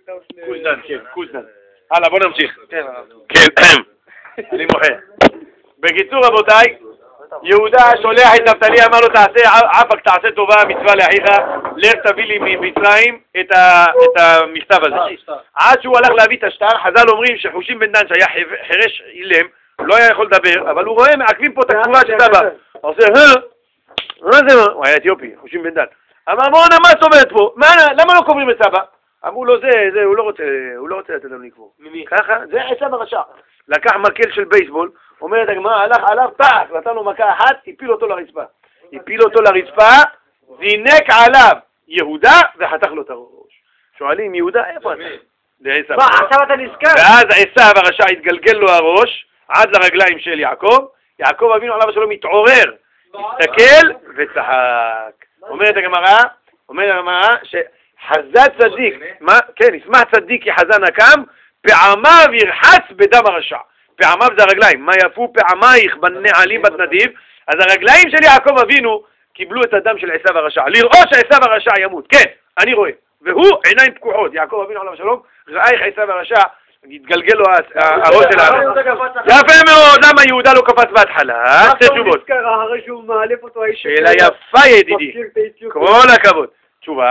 קוזדן, כן, קוזדן. הלאה, בוא נמשיך. כן, אני מוחה. בקיצור רבותיי, יהודה שולח את נפתלי, אמר לו עפק תעשה טובה מצווה לאחיך, לך תביא לי ממצרים את המכתב הזה. עד שהוא הלך להביא את השטר, חז"ל אומרים שחושים בן דן שהיה חירש אילם, לא היה יכול לדבר, אבל הוא רואה מעכבים פה את התגובה של סבא. הוא עושה, מה זה? הוא היה אתיופי, חושים בן דן. אמר מונה, מה זאת אומרת פה? למה לא קוברים את סבא? אמרו לו זה, הוא לא רוצה לתת לנו לקבור. ככה, זה עשיו הרשע. לקח מקל של בייסבול, אומרת הגמרא, הלך עליו, פח, נתן לו מכה אחת, הפיל אותו לרצפה, זינק עליו יהודה וחתך לו את הראש. שואלים, יהודה, איפה אתה? זה עשיו. מה, עכשיו אתה נזכר? ואז עשיו הרשע התגלגל לו הראש, עד לרגליים של יעקב, יעקב אבינו עליו השלום מתעורר, הסתכל וצחק. אומרת הגמרא, שחזה צדיק, כן, ישמח צדיק כי חזה נקם, פעמיו ירחץ בדם הרשע. פעמיו זה הרגליים, מה יפו פעמייך בנעלים בתנדיב, אז הרגליים של יעקב אבינו קיבלו את הדם של עשיו הרשע, לראות שעשיו הרשע ימות, כן, אני רואה, והוא עיניים פקוחות, יעקב אבינו עליו השלום, ראה איך עשיו הרשע, התגלגל לו הראש של הארץ. יפה מאוד, למה יהודה לא קפץ בהתחלה? שתי תשובות. שאלה יפה ידידי, כל הכבוד. תשובה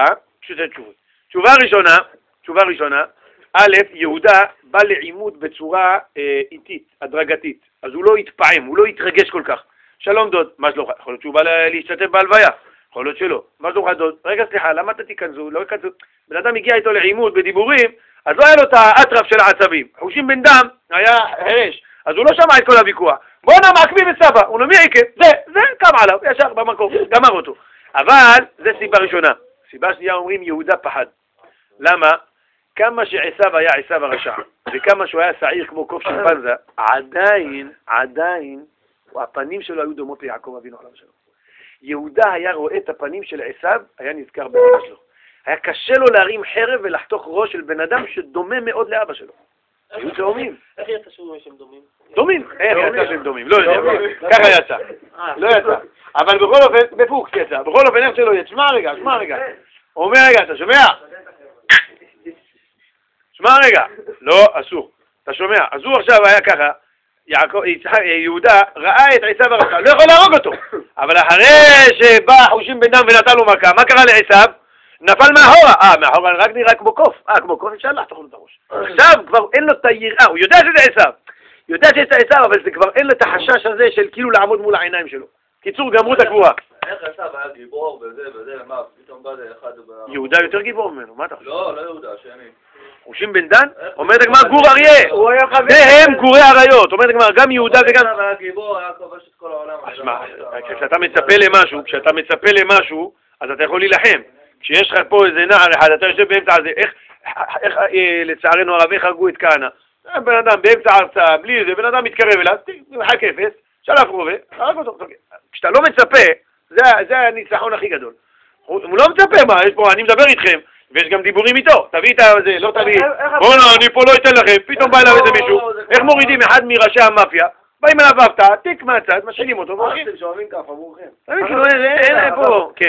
ראשונה, א', יהודה בא לעימות בצורה איטית, הדרגתית, אז הוא לא התפעם, הוא לא התרגש כל כך. שלום דוד, מה שלומך? יכול להיות שהוא בא להשתתף בהלוויה, יכול להיות שלא. מה שלומך דוד? רגע סליחה, למה אתה תיכנסו? לא ייכנסו. בן אדם הגיע איתו לעימות בדיבורים, אז לא היה לו את האטרף של העצבים. חושים בן דם היה הרש, אז הוא לא שמע את כל הוויכוח. בואו מעכבים את סבא, הוא נמי עקב, זה קם עליו, ישר במקום, גמר אותו. אבל זה סיבה ראשונה. סיבה שנייה אומרים יהודה פחד. למה? כמה שעשיו היה עשיו הרשע, וכמה שהוא היה שעיר כמו קוף שימפנזה, עדיין, הפנים שלו היו דומות ליעקב אבינו עליו השלום. יהודה היה רואה את הפנים של עשיו, היה נזכר באבא שלו. היה קשה לו להרים חרב ולחתוך ראש של בן אדם שדומה מאוד לאבא שלו. היו תאומים. איך יצא שהם דומים? דומים? איך יצא שהם דומים? לא יודע, ככה יצא. לא יצא. אבל בכל אופן, בפוקס יצא. בכל אופן, איך שלא יצא. שמע רגע. הוא אומר רגע, אתה שומע? שמע רגע. לא, אסור. אתה שומע? אז הוא עכשיו היה ככה, יהודה ראה את עשיו הרשע, לא יכול להרוג אותו. אבל אחרי שבא חושים בן דם ונתן לו מכה, מה קרה לעשיו? נפל מאחורה, רק נראה כמו קוף. כמו קוף אפשר לחתוך לו את הראש. עכשיו כבר אין לו את היראה, הוא יודע שזה עשיו. יודע שזה עשיו, אבל זה כבר אין לו את החשש הזה של כאילו לעמוד מול העיניים שלו. קיצור, גמרו את הקבורה. איך עשיו היה גיבור וזה, מה, פתאום בא לאחד... יהודה יותר גיבור ממנו, מה אתה חושב? לא יהודה, שני. חושים בן דן? אומרת הגמרא גור אריה. זה הם גורי אריות. אומרת הגמרא גם יהודה וגם... עשיו היה גיבור, היה כובש את כל העולם. כשאתה מצפה למשהו, אז אתה יכול להילחם. כשיש לך פה איזה נער אחד, אתה יושב באמצע הזה, איך לצערנו הרב, איך הרגו את כהנא? בן אדם באמצע הרצאה, בלי זה, בן אדם מתקרב אליו, מחק אפס, שלף רובה, הרג אותו. כשאתה לא מצפה, זה הניצחון הכי גדול. הוא לא מצפה, מה, יש פה, אני מדבר איתכם, ויש גם דיבורים איתו, תביא את זה, לא תביא, בואו אני פה לא אתן לכם, פתאום בא אליו איזה מישהו, איך מורידים אחד מראשי המאפיה, באים אליו הפתעה, תיק מהצד, משאילים אותו, והולכים. שאוהבים ככה, עבורכם. אין פה, כן.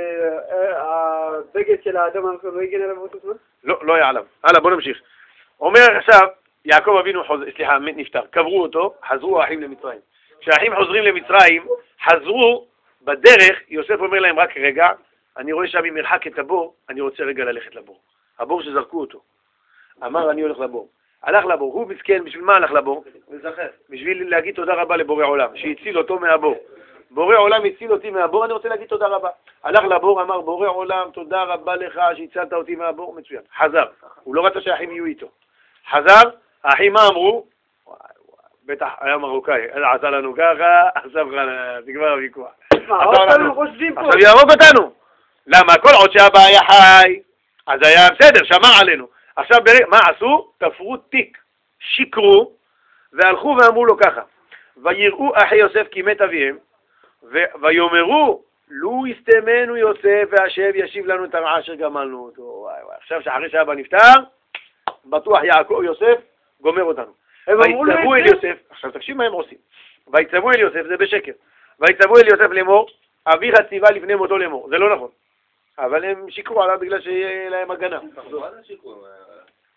הבגד של האדם לא הגן עליו אותו זמן? לא היה עליו. הלאה, בוא נמשיך. אומר עכשיו, יעקב אבינו נפטר, קברו אותו, חזרו האחים למצרים. כשהאחים חוזרים למצרים, חזרו בדרך, יוסף אומר להם רק רגע, אני רואה שם ממרחק את הבור, אני רוצה רגע ללכת לבור. הבור שזרקו אותו. אמר אני הולך לבור. הלך לבור, הוא מסכן, בשביל מה הלך לבור? בשביל להגיד תודה רבה לבורא עולם, שהציל אותו מהבור. בורא עולם הציל אותי מהבור, אני רוצה להגיד תודה רבה. הלך לבור, אמר בורא עולם, תודה רבה לך שהצלת אותי מהבור, מצוין. חזר, הוא לא רצה שהאחים יהיו איתו. חזר, האחים מה אמרו? בטח היה מרוקאי, עשה לנו ככה, עכשיו נגמר הוויכוח. עכשיו יהרוג אותנו. למה? כל עוד שהבא היה חי, אז היה בסדר, שמע עלינו. עכשיו מה עשו? תפרו תיק, שיקרו, והלכו ואמרו לו ככה, ויראו אחי יוסף כי מת אביהם, ויאמרו, לו יסתמנו יוסף והשב ישיב לנו את הרעה אשר גמלנו אותו. וואי. עכשיו שאחרי שאבא נפטר, בטוח יעקב יוסף גומר אותנו. ויצטוו אל יוסף, עכשיו תקשיב מה הם עושים, ויצטוו אל יוסף, זה בשקר, ויצטוו אל יוסף לאמור, אביך ציווה לפני מותו לאמור, זה לא נכון. אבל הם שיקרו עליו בגלל שיהיה להם הגנה. מה זה שיקרו?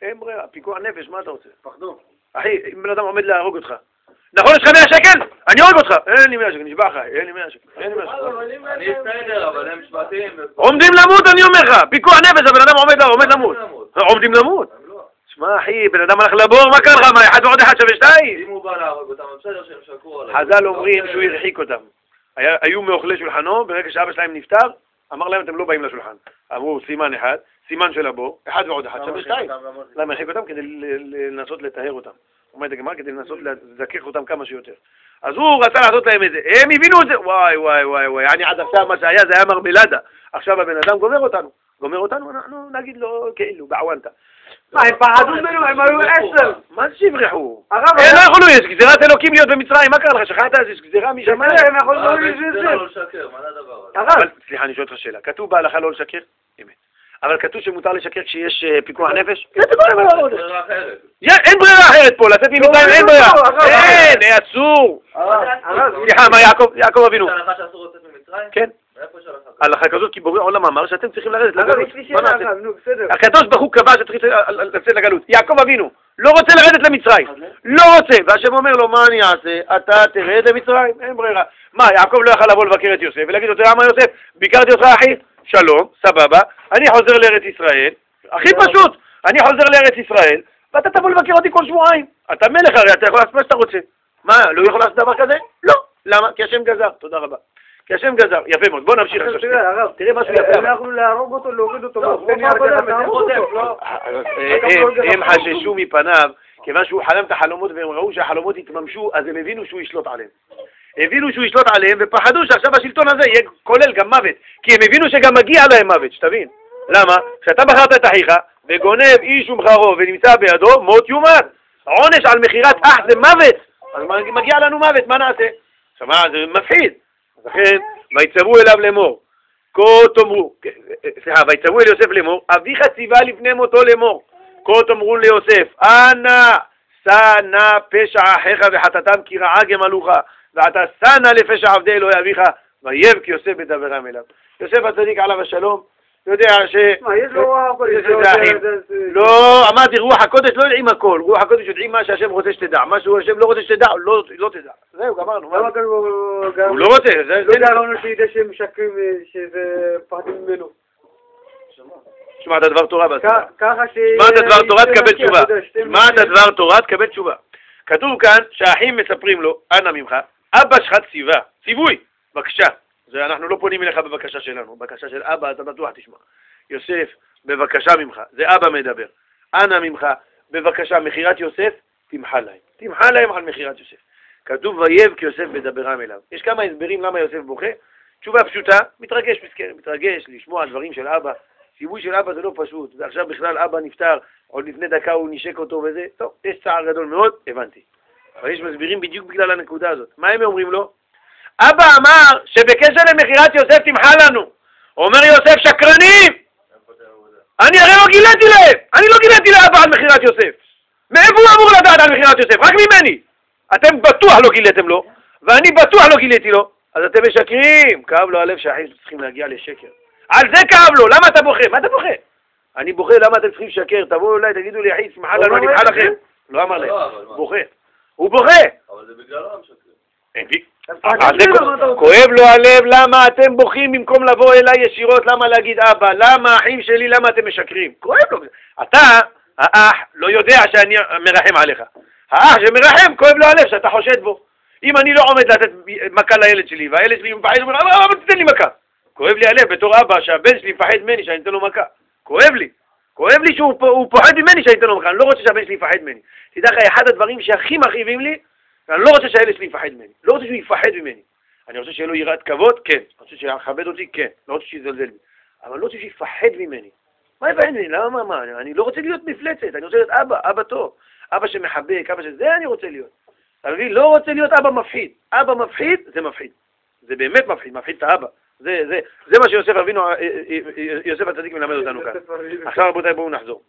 אין ברירה, פיקוח נפש, מה אתה רוצה? פחדו. אחי, אם בן אדם עומד להרוג אותך, נכון, יש לך 100 שקל? אני הורג אותך. אין לי 100 שקל, נשבע לך, אין לי 100 שקל. אין לי 100 שקל. אני בסדר, אבל הם שבטים. עומדים למות, אני אומר לך. פיקוח נפש, הבן אדם עומד למות. עומדים למות. שמע, אחי, בן אדם הלך לבור, מה קרה לך? מה, 1 ועוד 1 שווה 2? אם הוא בא להרוג אותם, בסדר שהם שקרו עליו. חז"ל אומרים שהוא הרחיק אותם. היו מאוכלי שולחנו, ברגע שאבא שלהם נפטר, אמר להם, אתם לא באים לשולחן. אמרו, סימן אחד, סימן של הבור, 1 ועוד 1 שווה 2. למה הרחיק אותם? כדי לנסות לטהר אותם. אומרת הגמרא, כדי לנסות לזכך אותם כמה שיותר. אז הוא רצה לעשות להם את זה. הם הבינו את זה. וואי. אני עד עכשיו מה שהיה, זה היה מרמלדה. עכשיו הבן אדם גומר אותנו, אנחנו נגיד לו כאילו, בעוונטה. מה, הם פחדו ממנו, הם היו 10. מה זה שיברחו? הרב, אין, לא יכולו, יש גזירת אלוקים להיות במצרים, מה קרה לך? שכחת? יש גזירה משמיים. הם יכולים לא לשקר. לא לשקר, מה זה הדבר הזה? הרב. סליחה, אני שואל אותך שאלה. כתוב בהלכה לא לשקר? אמת. אבל כתוב שמותר לשקר כשיש פיקוח נפש? אין ברירה אחרת פה, לצאת ממצרים אין ברירה. אין, אסור. סליחה, מה יעקב אבינו? יש הלכה שאסור לצאת ממצרים? כן. מאיפה יש הלכה? הלכה כזאת, כי בורא עולם אמר שאתם צריכים לרדת לגלות. יש לי שאלה, הרב, נו, בסדר. הקדוש ברוך הוא קבע שצריך לצאת לגלות. יעקב אבינו לא רוצה לרדת למצרים. לא רוצה. והשם אומר לו, מה אני אעשה? אתה תרד למצרים. אין ברירה. מה, יעקב לא יכל לבוא לבקר את יוסף ולהגיד לו, למה יוסף? ביקרתי אותך אחי? שלום, סבבה. אני חוזר לארץ ישראל. הכי פשוט. אני חוזר לארץ ישראל, ואתה תבוא לבקר אותי כל שבועיים. אתה מלך הרי, אתה יכול לעשות מה שאתה רוצה. מה, לא יכול לעשות דבר כזה? לא. למה? כי השם גזר. תודה רבה. כי השם גזר. יפה מאוד. בוא נמשיך עכשיו. תראה משהו יפה. הם יכלו להרוג אותו, להוריד אותו. הם חששו מפניו, כיוון שהוא חלם את החלומות והם ראו שהחלומות התממשו, אז הם הבינו שהוא ישלוט עליהם. הבינו שהוא ישלוט עליהם ופחדו שעכשיו השלטון הזה יהיה כולל גם מוות. כי הם הבינו שגם מגיע להם מוות, שתבין. למה? כשאתה בחרת את אחיך וגונב איש ומחרו ונמצא בידו, מות יומת. עונש על מכירת אח זה מוות. אז מגיע לנו מוות, מה נעשה? עכשיו מה, זה מפחיד. אז לכן, ויצרו אליו לאמור. כה תאמרו, סליחה, ויצרו אל יוסף לאמור, אביך ציווה לפני מותו לאמור. כה תאמרו ליוסף, אנא שא נא פשע אחיך וחטאתם כי רעה גמלוך, ואתה שא נא לפשע עבדי אלוהי אביך, ויבך כי יוסף בדברם אליו. יוסף הצדיק עליו השלום, יודע ש... מה, יש לו רוח הקודש? לא, אמרתי, רוח הקודש לא יודעים הכל, רוח הקודש יודעים מה שהשם רוצה שתדע, מה שהשם לא רוצה שתדע, לא תדע. זהו, גמרנו. למה כאן הוא לא רוצה, זה... לא יודע לנו שידע שהם משקרים, שזה פחדים ממנו. שמעת דבר תורה בעצמך. ככה ש... שמעת דבר תורה תקבל תשובה. שמעת דבר תורה תקבל תשובה. כתוב כאן שהאחים מספרים לו, אנא ממך, אבא שלך ציווי, בבקשה. אנחנו לא פונים אליך בבקשה שלנו, בבקשה של אבא אתה בטוח תשמע. יוסף, בבקשה ממך, זה אבא מדבר. אנא ממך, בבקשה, מכירת יוסף, תמחה להם על מכירת יוסף. כתוב ויבך כי יוסף בדברם אליו. יש כמה הסברים למה יוסף בוכה. תשובה פשוטה, מתרגש לשמוע דברים של אבא. ציווי של אבא זה לא פשוט, ועכשיו בכלל אבא נפטר, עוד לפני דקה הוא נשק אותו וזה, טוב, יש צער גדול מאוד, הבנתי. אבל יש מסבירים בדיוק בגלל הנקודה הזאת. מה הם אומרים לו? אבא אמר שבקשר למכירת יוסף תמחה לנו. אומר יוסף שקרנים! אני הרי לא גיליתי להם! אני לא גיליתי לאבא על מכירת יוסף. מאיפה הוא אמור לדעת על מכירת יוסף? רק ממני! אתם בטוח לא גיליתם לו, ואני בטוח לא גיליתי לו. אז אתם משקרים! כאב לו הלב שהאחים צריכים להגיע לשקר. על זה כאב לו! למה אתה בוכה? מה אתה בוכה? אני בוכה, למה אתם צריכים לשקר? תבואו אולי, תגידו לי, אחי, שמחה לנו, אני שמחה לכם. לא אמר להם. בוכה. הוא בוכה! אבל זה בגלל לא משקרים. כואב לו הלב, למה אתם בוכים במקום לבוא אליי ישירות, למה להגיד אבא, למה אחים שלי, למה אתם משקרים? כואב לו. אתה, האח, לא יודע שאני מרחם עליך. האח שמרחם, כואב לו הלב שאתה חושד בו. אם אני לא עומד לתת מכה לילד שלי, והילד שלי מפחד, הוא אומר, אבל תתן לי מכה. כואב לי הלב בתור אבא שהבן שלי מפחד ממני שאני אתן לו מכה. כואב לי שהוא פוחד ממני שאני אתן לו מכה. אני לא רוצה שהבן שלי יפחד ממני. תדע לך, אחד הדברים שהכי מכאיבים לי, אני לא רוצה שהילד שלי יפחד ממני, לא רוצה שהוא יפחד ממני. אני רוצה שיהיה לו יראת כבוד, כן. אני רוצה שיכבד אותי, כן. לא רוצה שיזלזל בי. אבל לא רוצה שיפחד ממני. מה יפחד ממני? למה? מה? אני לא רוצה להיות מפלצת, אני רוצה להיות אבא טוב. אבא שמחבק, אבא שזה אני רוצה להיות. אתה מבין? לא רוצה להיות אבא מפחיד. אבא מפחיד, זה מפחיד. זה באמת מפחיד, מפחיד את האבא. זה מה שיוסף אבינו, יוסף הצדיק מלמד אותנו כאן. עכשיו רבותיי, בואו נחזור.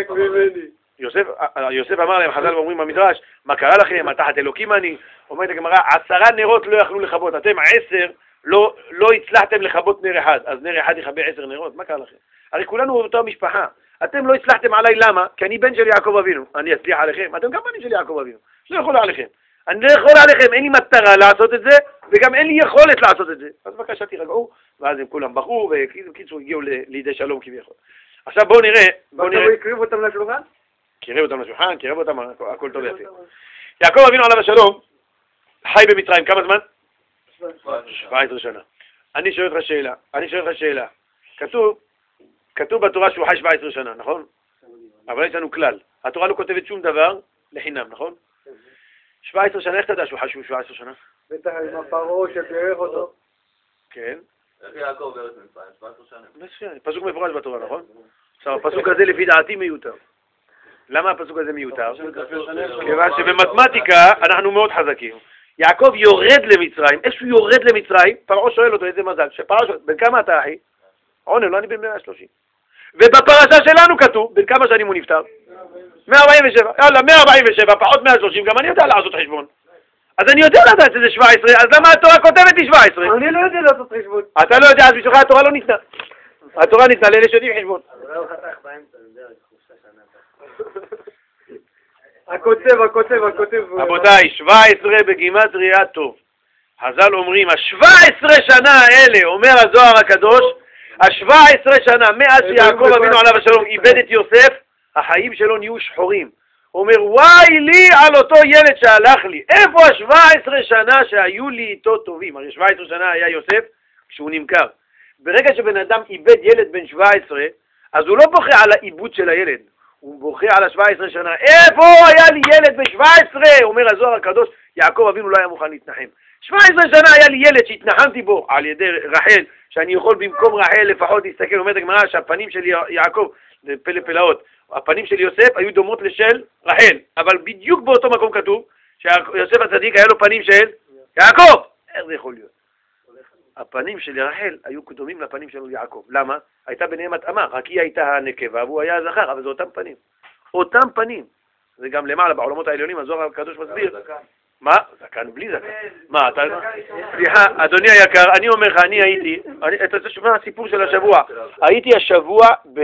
יוסף אמר להם, חז"ל ואומרים במדרש, מה קרה לכם? תחת אלוקים אני. אומרת הגמרא, 10 נרות לא יכלו לכבות, אתם 10 לא הצלחתם לכבות נר אחד, אז נר אחד יכבה 10 נרות, מה קרה לכם? הרי כולנו באותה משפחה, אתם לא הצלחתם עליי, למה? כי אני בן של יעקב אבינו. אני אצליח עליכם, אתם גם בנים של יעקב אבינו. לא יכול עליכם. אני לא יכול עליכם, אין לי מטרה לעשות את זה, וגם אין לי יכולת לעשות את זה. אז בבקשה תירגעו, ואז הם כולם בחרו, וקיצור הגיעו לידי שלום כביכול. עכשיו בואו נראה. הוא הקריב אותם לשולחן? קירב אותם לשולחן, קירב אותם, הכל טוב ויפה. יעקב אבינו עליו השלום, חי במצרים, כמה זמן? 17 שנה. אני שואל אותך שאלה. כתוב בתורה שהוא חי 17 שנה, נכון? אבל יש לנו כלל. התורה לא כותבת שום דבר לחינם, נכון? 17 שנה, איך אתה יודע שהוא חי 17 שנה? בטח עם הפרעה שבירך אותו. כן. איך יעקב בארץ מצרים? 17 שנים. מצוין, פסוק מפורש בתורה, נכון? עכשיו, הפסוק הזה לפי דעתי מיותר. למה הפסוק הזה מיותר? כיוון שבמתמטיקה אנחנו מאוד חזקים. יעקב יורד למצרים, איך שהוא יורד למצרים, פרעה שואל אותו איזה מזל, שפרעה שואל, בן כמה אתה אחי? עונה, לא, אני בן 130. ובפרשה שלנו כתוב, בן כמה שנים הוא נפטר? 147. יאללה, 147, פחות 130, גם אני יודע לעשות חשבון. אז אני יודע לדעת שזה 17, אז למה התורה כותבת לי 17? אני לא יודע לעשות חשבון. אתה לא יודע, אז בשבילך התורה לא ניתנה. התורה ניתנה לאלה שיודעים חשבון. הכותב. רבותיי, 17 בגימטריה טוב. חז"ל אומרים, ה-17 שנה האלה, אומר הזוהר הקדוש, ה-17 שנה, מאז שיעקב אבינו עליו השלום איבד את יוסף, החיים שלו נהיו שחורים. הוא אומר, וואי לי על אותו ילד שהלך לי. איפה ה-17 שנה שהיו לי איתו טובים? הרי 17 שנה היה יוסף כשהוא נמכר. ברגע שבן אדם איבד ילד בן 17, אז הוא לא בוכה על העיבוד של הילד. הוא בוכה על ה-17 שנה. איפה היה לי ילד ב-17? אומר הזוהר הקדוש, יעקב אבינו לא היה מוכן להתנחם. 17 שנה היה לי ילד שהתנחמתי בו על ידי רחל, שאני יכול במקום רחל לפחות להסתכל, אומרת הגמרא שהפנים של יעקב, זה פלא פלאות, הפנים של יוסף היו דומות לשל רחל, אבל בדיוק באותו מקום כתוב שיוסף הצדיק היה לו פנים של יעקב. איך זה יכול להיות? הפנים של רחל היו דומים לפנים של יעקב. למה? הייתה ביניהם התאמה, רק היא הייתה הנקבה והוא היה הזכר, אבל זה אותם פנים. אותם פנים. זה גם למעלה בעולמות העליונים, הזוהר הקדוש מסביר. מה? זקן בלי זקן. מה, אתה... סליחה, אדוני היקר, אני אומר לך, אני הייתי, אתה רוצה לשמוע הסיפור של השבוע. הייתי השבוע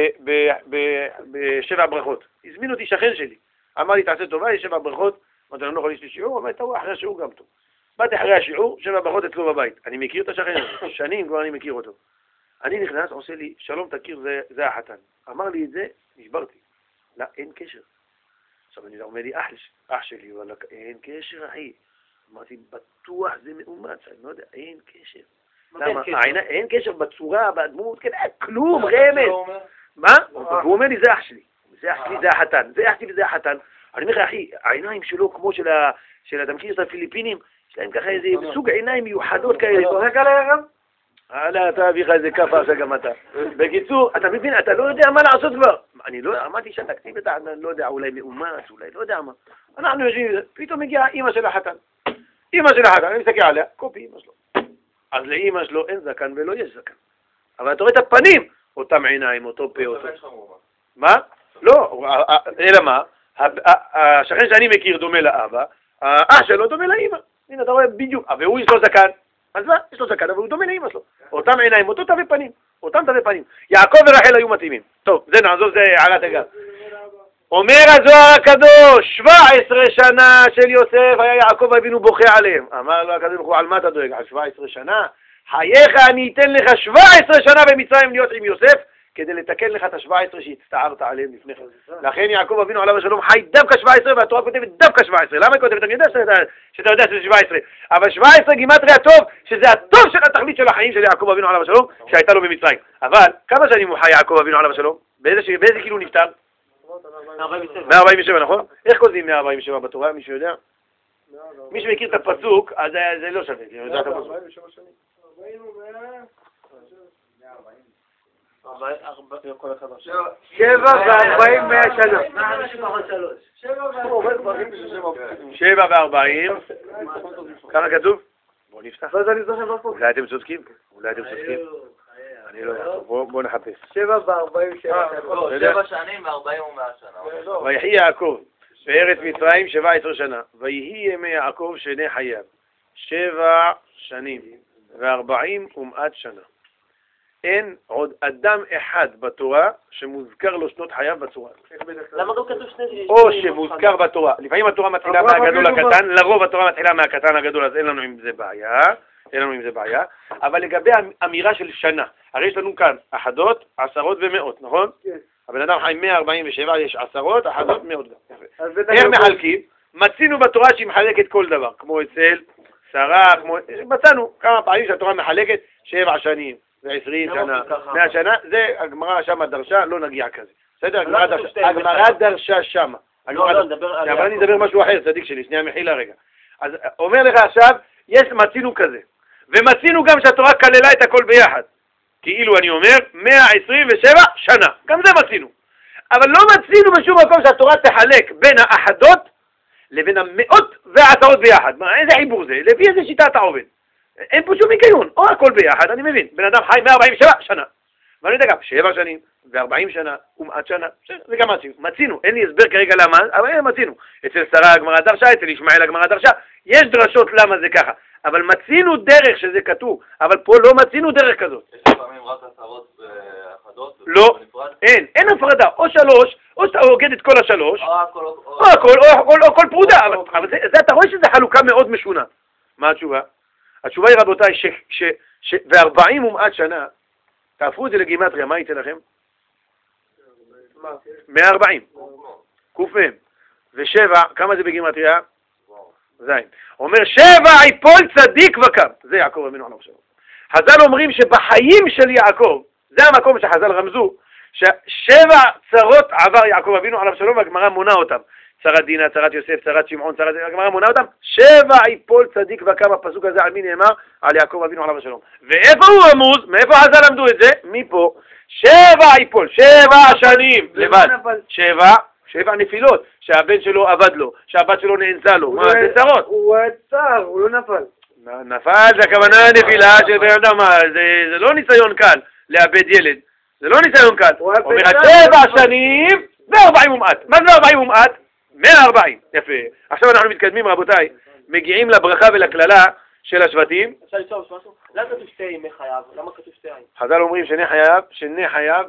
בשבע ברכות. הזמין אותי שכן שלי. אמר לי, תעשה טובה, יש 7 ברכות. אמרתי, אני לא יכול לשתי שיעור, אמרתי, טוב, אחרי השיעור גם טוב. באתי אחרי השיעור, 7 ברכות אצלו בבית. אני מכיר את השכן הזה, שנים כבר אני מכיר אותו. אני נכנס, עושה לי, שלום תכיר, זה החתן. אמר לי את זה, נשברתי. לא, אין קשר. עכשיו אני אומר לי, אח שלי, וואלה, אין קשר, אחי. אמרתי, בטוח זה מאומץ, אני לא יודע, אין קשר. למה? אין קשר בצורה, בדמות, כן, כלום, רמז. מה? הוא אומר לי, זה אח שלי. זה אח שלי, זה החתן. זה אח שלי וזה החתן. אני אומר לך, אחי, העיניים שלו כמו של הדמקיר של הפיליפינים, יש להם ככה איזה סוג עיניים מיוחדות כאלה. צוחק עליי גם? אתה אביך איזה כפה עכשיו גם אתה. בקיצור, אתה מבין, אתה לא יודע מה לעשות כבר. אני לא, אמרתי שהתקציב אתה, אני לא יודע, אולי מאומץ, אולי לא יודע מה. אנחנו יושבים עם זה, פתאום מגיעה אמא של החתן. אמא של החתן, אני מסתכל עליה, קופי אמא שלו. אז לאמא שלו אין זקן ולא יש זקן. אבל אתה רואה את הפנים, אותם עיניים, אותו פה, אותו. מה? לא, אלא מה? השכן שאני מכיר דומה לאבא, האח שלו דומה לאמא. הנה, אתה רואה בדיוק, והוא יש לו זקן. אז מה? יש לו זקן, אבל הוא דומה לאמא שלו. אותם עיניים, אותו תווי פנים. אותם תווי פנים. יעקב ורחל היו מתאימים. טוב, זה נעזוב, זה הערת אגב. אומר הזוהר הקדוש, 17 שנה של יוסף היה יעקב אבינו בוכה עליהם. אמר לו הקדוש ברוך הוא, על מה אתה דואג? על 17 שנה? חייך, אני אתן לך 17 שנה במצרים להיות עם יוסף, כדי לתקן לך את ה-17 שהצטערת עליהם לפני כן. לכן יעקב אבינו עליו השלום חי דווקא 17, והתורה כותבת דווקא 17. למה היא כותבת? אני יודע שאתה יודע שזה 17. אבל 17 גימטריה טוב, שזה הטוב של התכלית של החיים של יעקב אבינו עליו השלום, שהייתה לו במצרים. אבל כמה שנים הוא חי יעקב אבינו עליו השלום? באיזה כאילו נפטר? 147, נכון? איך כותבים 147 בתורה? מישהו יודע? מי שמכיר את הפסוק, אז זה לא שווה. 7 ו-40 100 שנה. 7 ו-40. כמה כתוב? בואו נפתח. אולי אתם צודקים. אני לא יודע. בואו נחפש. 7 ו-40 שנה. 7 שנים ו-40 ו-100 שנה. ויחי יעקב בארץ מצרים 17 שנה. ויהי ימי יעקב שני חייו 7 שנים ו-40 ומעט שנה. אין עוד אדם אחד בתורה שמוזכר לו שנות חייו בצורה. למה לא כתוב שני... או שמוזכר בתורה, לפעמים התורה מתחילה מהגדול לקטן, לרוב התורה מתחילה מהקטן לגדול, אז אין לנו עם זה בעיה, אבל לגבי אמירה של שנה, הרי יש לנו כאן אחדות, עשרות ומאות, נכון? כן. הבן אדם חי 147, יש עשרות, אחדות, מאות גם. איך מחלקים? מצינו בתורה שהיא מחלקת כל דבר, כמו אצל שרה, מצאנו כמה פעמים שהתורה מחלקת 7 שנים, ו20 שנה, 100 שנה, זה הגמרא שמה דרשה, לא נגיע כזה. בסדר? הגמרא דרשה שמה. אבל אני אדבר משהו אחר, צדיק שלי, שנייה מחילה רגע. אז אומר לך עכשיו, מצינו כזה. ומצינו גם שהתורה כללה את הכל ביחד. כאילו אני אומר, 127 שנה. גם זה מצינו. אבל לא מצינו בשום מקום שהתורה תחלק בין האחדות לבין המאות והעשרות ביחד. איזה חיבור זה? לפי איזה שיטה אתה עובד? אין פה שום היגיון. או הכל ביחד, אני מבין. בן אדם חי 147 שנה. ואני יודע גם, 7 שנים, ו40 שנה, ומעט שנה, זה גם מצינו. אין לי הסבר כרגע למה, אבל מצינו. אצל שרה הגמרא דרשה, אצל ישמעאל הגמרא דרשה. יש דרשות למה זה ככה. אבל מצינו דרך שזה כתוב, אבל פה לא מצינו דרך כזאת. יש לפעמים רק עשרות ואחדות? לא, אין הפרדה. או 3, או שאתה הוגד את כל 3, או כל פרודה. אבל זה אתה רואה שזה חלוקה מאוד משונה. מה התשובה? התשובה היא רבותיי, ו40 ומעט שנה, תהפכו את זה לגימטריה, מה ייתן לכם? 140. קופם. ו7, כמה זה בגימטריה? זין. אומר 7 יפול צדיק וקם. זה יעקב אבינו עליו שלום. חז"ל אומרים שבחיים של יעקב, זה המקום שחז"ל רמזו, ש7 צרות עבר יעקב אבינו עליו שלום, והגמרא מונה אותם. צרת דינה, צרת יוסף, צרת שמעון, הגמרא מונה אותם. 7 יפול צדיק וקם. הפסוק הזה על מי נאמר? על יעקב אבינו עליו שלום. ואיפה הוא רמוז? מאיפה חז"ל למדו את זה? מפה. 7 יפול, 7 שנים לבד. 7 נפילות, שהבן שלו עבד לו, שהבת שלו נאנסה לו. מה, זה צרות? הוא עצר, הוא לא נפל. נפל, זה הכוונה נפילה של בן אדם, זה לא ניסיון קל לאבד ילד. זה לא ניסיון קל. אומר 7 שנים ו40 ומעט. מה זה 40 ומעט? 140. יפה. עכשיו אנחנו מתקדמים רבותיי, מגיעים לברכה ולכללה של השבטים. אפשר לשאול משהו? למה כתוב 2 ימי חייו? למה כתוב 2? חז"ל אומרים שני חייו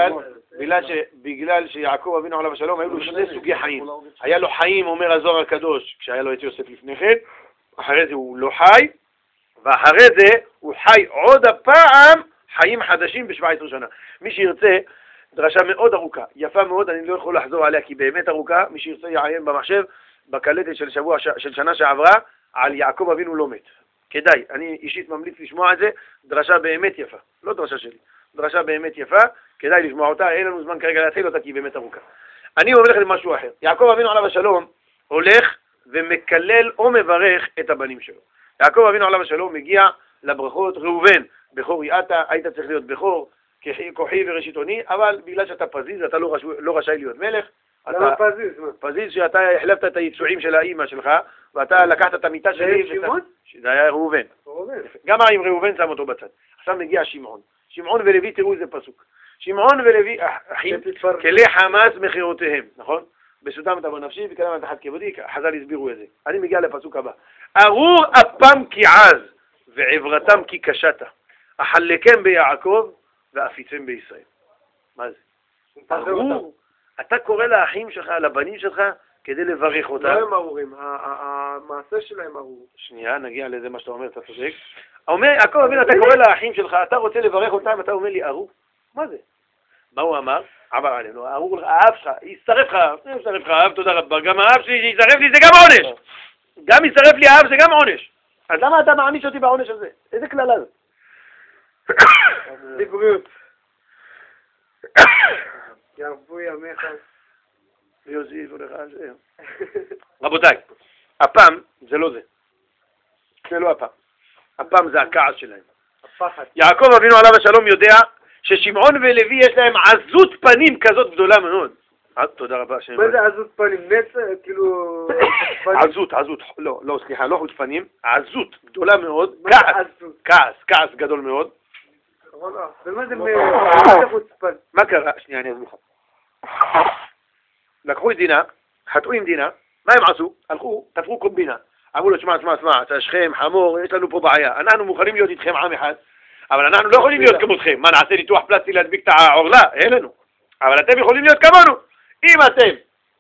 בגלל שיעקב אבינו עליו השלום היו לו 2 סוגי חיים. היה לו חיים, אומר הזוהר הקדוש, כשהיה לו את יוסף לפני כן, אחרי זה הוא לא חי, ואחרי זה הוא חי עוד הפעם חיים חדשים ב17 שנה. מי שירצה, דרשה מאוד ארוכה, יפה מאוד, אני לא יכול לחזור עליה כי באמת ארוכה, מי שירצה יעיין במחשב, בקלטת של שנה שעברה, על יעקב אבינו לא מת. כדאי, אני אישית ממליץ לשמוע את זה, דרשה באמת יפה, לא דרשה שלי, דרשה באמת יפה, כדאי לשמוע אותה, אין לנו זמן כרגע להתחיל אותה כי היא באמת ארוכה. אני אומר לך למשהו אחר, יעקב אבינו עליו השלום הולך ומקלל או מברך את הבנים שלו. יעקב אבינו עליו השלום מגיע לברכות, ראובן, בכור יעתה, היית צריך להיות בכור, כוחי וראשיתוני, אבל בגלל שאתה פזיז, אתה לא רשאי להיות מלך. למה פזיז? פזיז שאתה החלפת את היצועים של האימא שלך, ואתה לקחת את המיטה שלי. זה שמעון? זה היה ראובן. גם עם ראובן שם אותו בצד. עכשיו מגיע שמעון. שמעון ולוי, תראו איזה פסוק. שמעון ולוי, אחים, כלי חמאס מחירותיהם, נכון? בסודם אתה בנפשי וכלם תחת כבודי, חז"ל הסבירו את זה. אני מגיע לפסוק הבא. ארור אפם כי עז, ועברתם כי קשתה. החלקם ביעקב, ואפיצם בישראל. מה זה? ארור. אתה קורא לאחים שלך, לבנים שלך, כדי לברך אותם. לא הם ארורים, המעשה שלהם ארור. שנייה, נגיע לזה מה שאתה אומר, אתה צודק. אומר, יעקב אבינו, אתה קורא לאחים שלך, אתה רוצה לברך אותם, אתה אומר לי ארור? מה זה? מה הוא אמר? עבר עלינו, ארור לך, האב שלך, ישרף לך, האב, תודה רבה, גם האב שלי שישרף לי זה גם עונש. גם ישרף לי האב זה גם עונש. אז למה אתה מעניש אותי בעונש הזה? איזה כללה זה? לבריאות. ירבו ימיך. ויוסיפו לך על זה. רבותיי, הפעם זה לא זה. זה לא הפעם. הפעם זה הכעס שלהם. הפחד. יעקב אבינו עליו השלום יודע ששמעון ולוי יש להם עזות פנים כזאת גדולה מאוד. תודה רבה. מה זה עזות פנים? נצר, כאילו... עזות, לא, סליחה, לא חוץ פנים, עזות גדולה מאוד, כעס גדול מאוד. ומה זה חוץ פנים? מה קרה? שנייה, אני אסביר לך. לקחו את דינה, חטאו עם דינה, מה הם עשו? הלכו, תפרו קומבינה. אמרו לו, שמע, אתה שכם, חמור, יש לנו פה בעיה. אנחנו מוכנים להיות איתכם עם אחד, אבל אנחנו לא יכולים להיות כמותכם. מה, נעשה ניתוח פלסטי להדביק את העורלה? אין לנו. אבל אתם יכולים להיות כמונו. אם אתם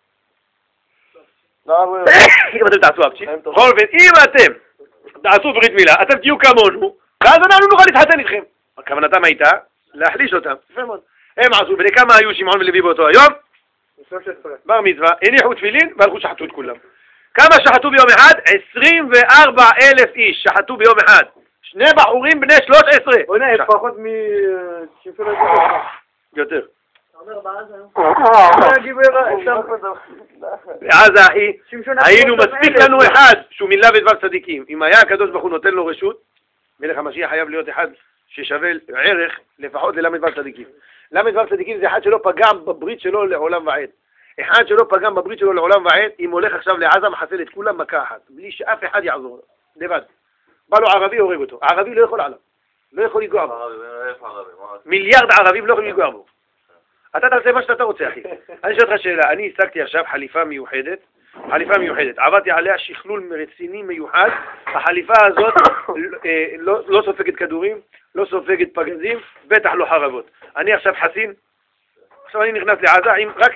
תעשו אבצ'י, אם אתם תעשו ברית מילה, אתם תהיו כמונו, ואז אנחנו נוכל להתחתן איתכם. הכוונתם הייתה להחליש אותם. הם עשו, ולכמה היו שמעון ולוי באותו היום? 13. בר מצווה, הניחו תפילין והלכו שחטו את כולם. כמה שחטו ביום אחד? 24,000 איש שחטו ביום אחד. 2 בחורים בני 13. בוא'נה, פחות משמעון ולוי. יותר. אומר בעזה. בעזה אחי, היינו מספיק לנו אחד שהוא מילה ודבר צדיקים. אם היה הקדוש ברוך הוא נותן לו רשות, מלך המשיח חייב להיות אחד ששווה ערך לפחות ללמד דבר צדיקים. למד דבר צדיקים זה אחד שלא פגם בברית שלו לעולם ועד. אחד שלא פגם בברית שלו לעולם ועד, אם הולך עכשיו לעזה מחסל את כולם מכה אחת, בלי שאף אחד יעזור, לבד. בא לו ערבי הורג אותו, ערבי לא יכול עליו, לא יכול לגוע בו. מיליארד ערבים לא יכולים לגוע בו. אתה תעשה מה שאתה רוצה אחי. אני שואל אותך שאלה, אני השגתי עכשיו חליפה מיוחדת, עבדתי עליה שכלול רציני מיוחד, החליפה הזאת לא סופגת כדורים, לא סופגת פגזים, בטח לא חרבות. אני עכשיו חסין, עכשיו אני נכנס לעזה רק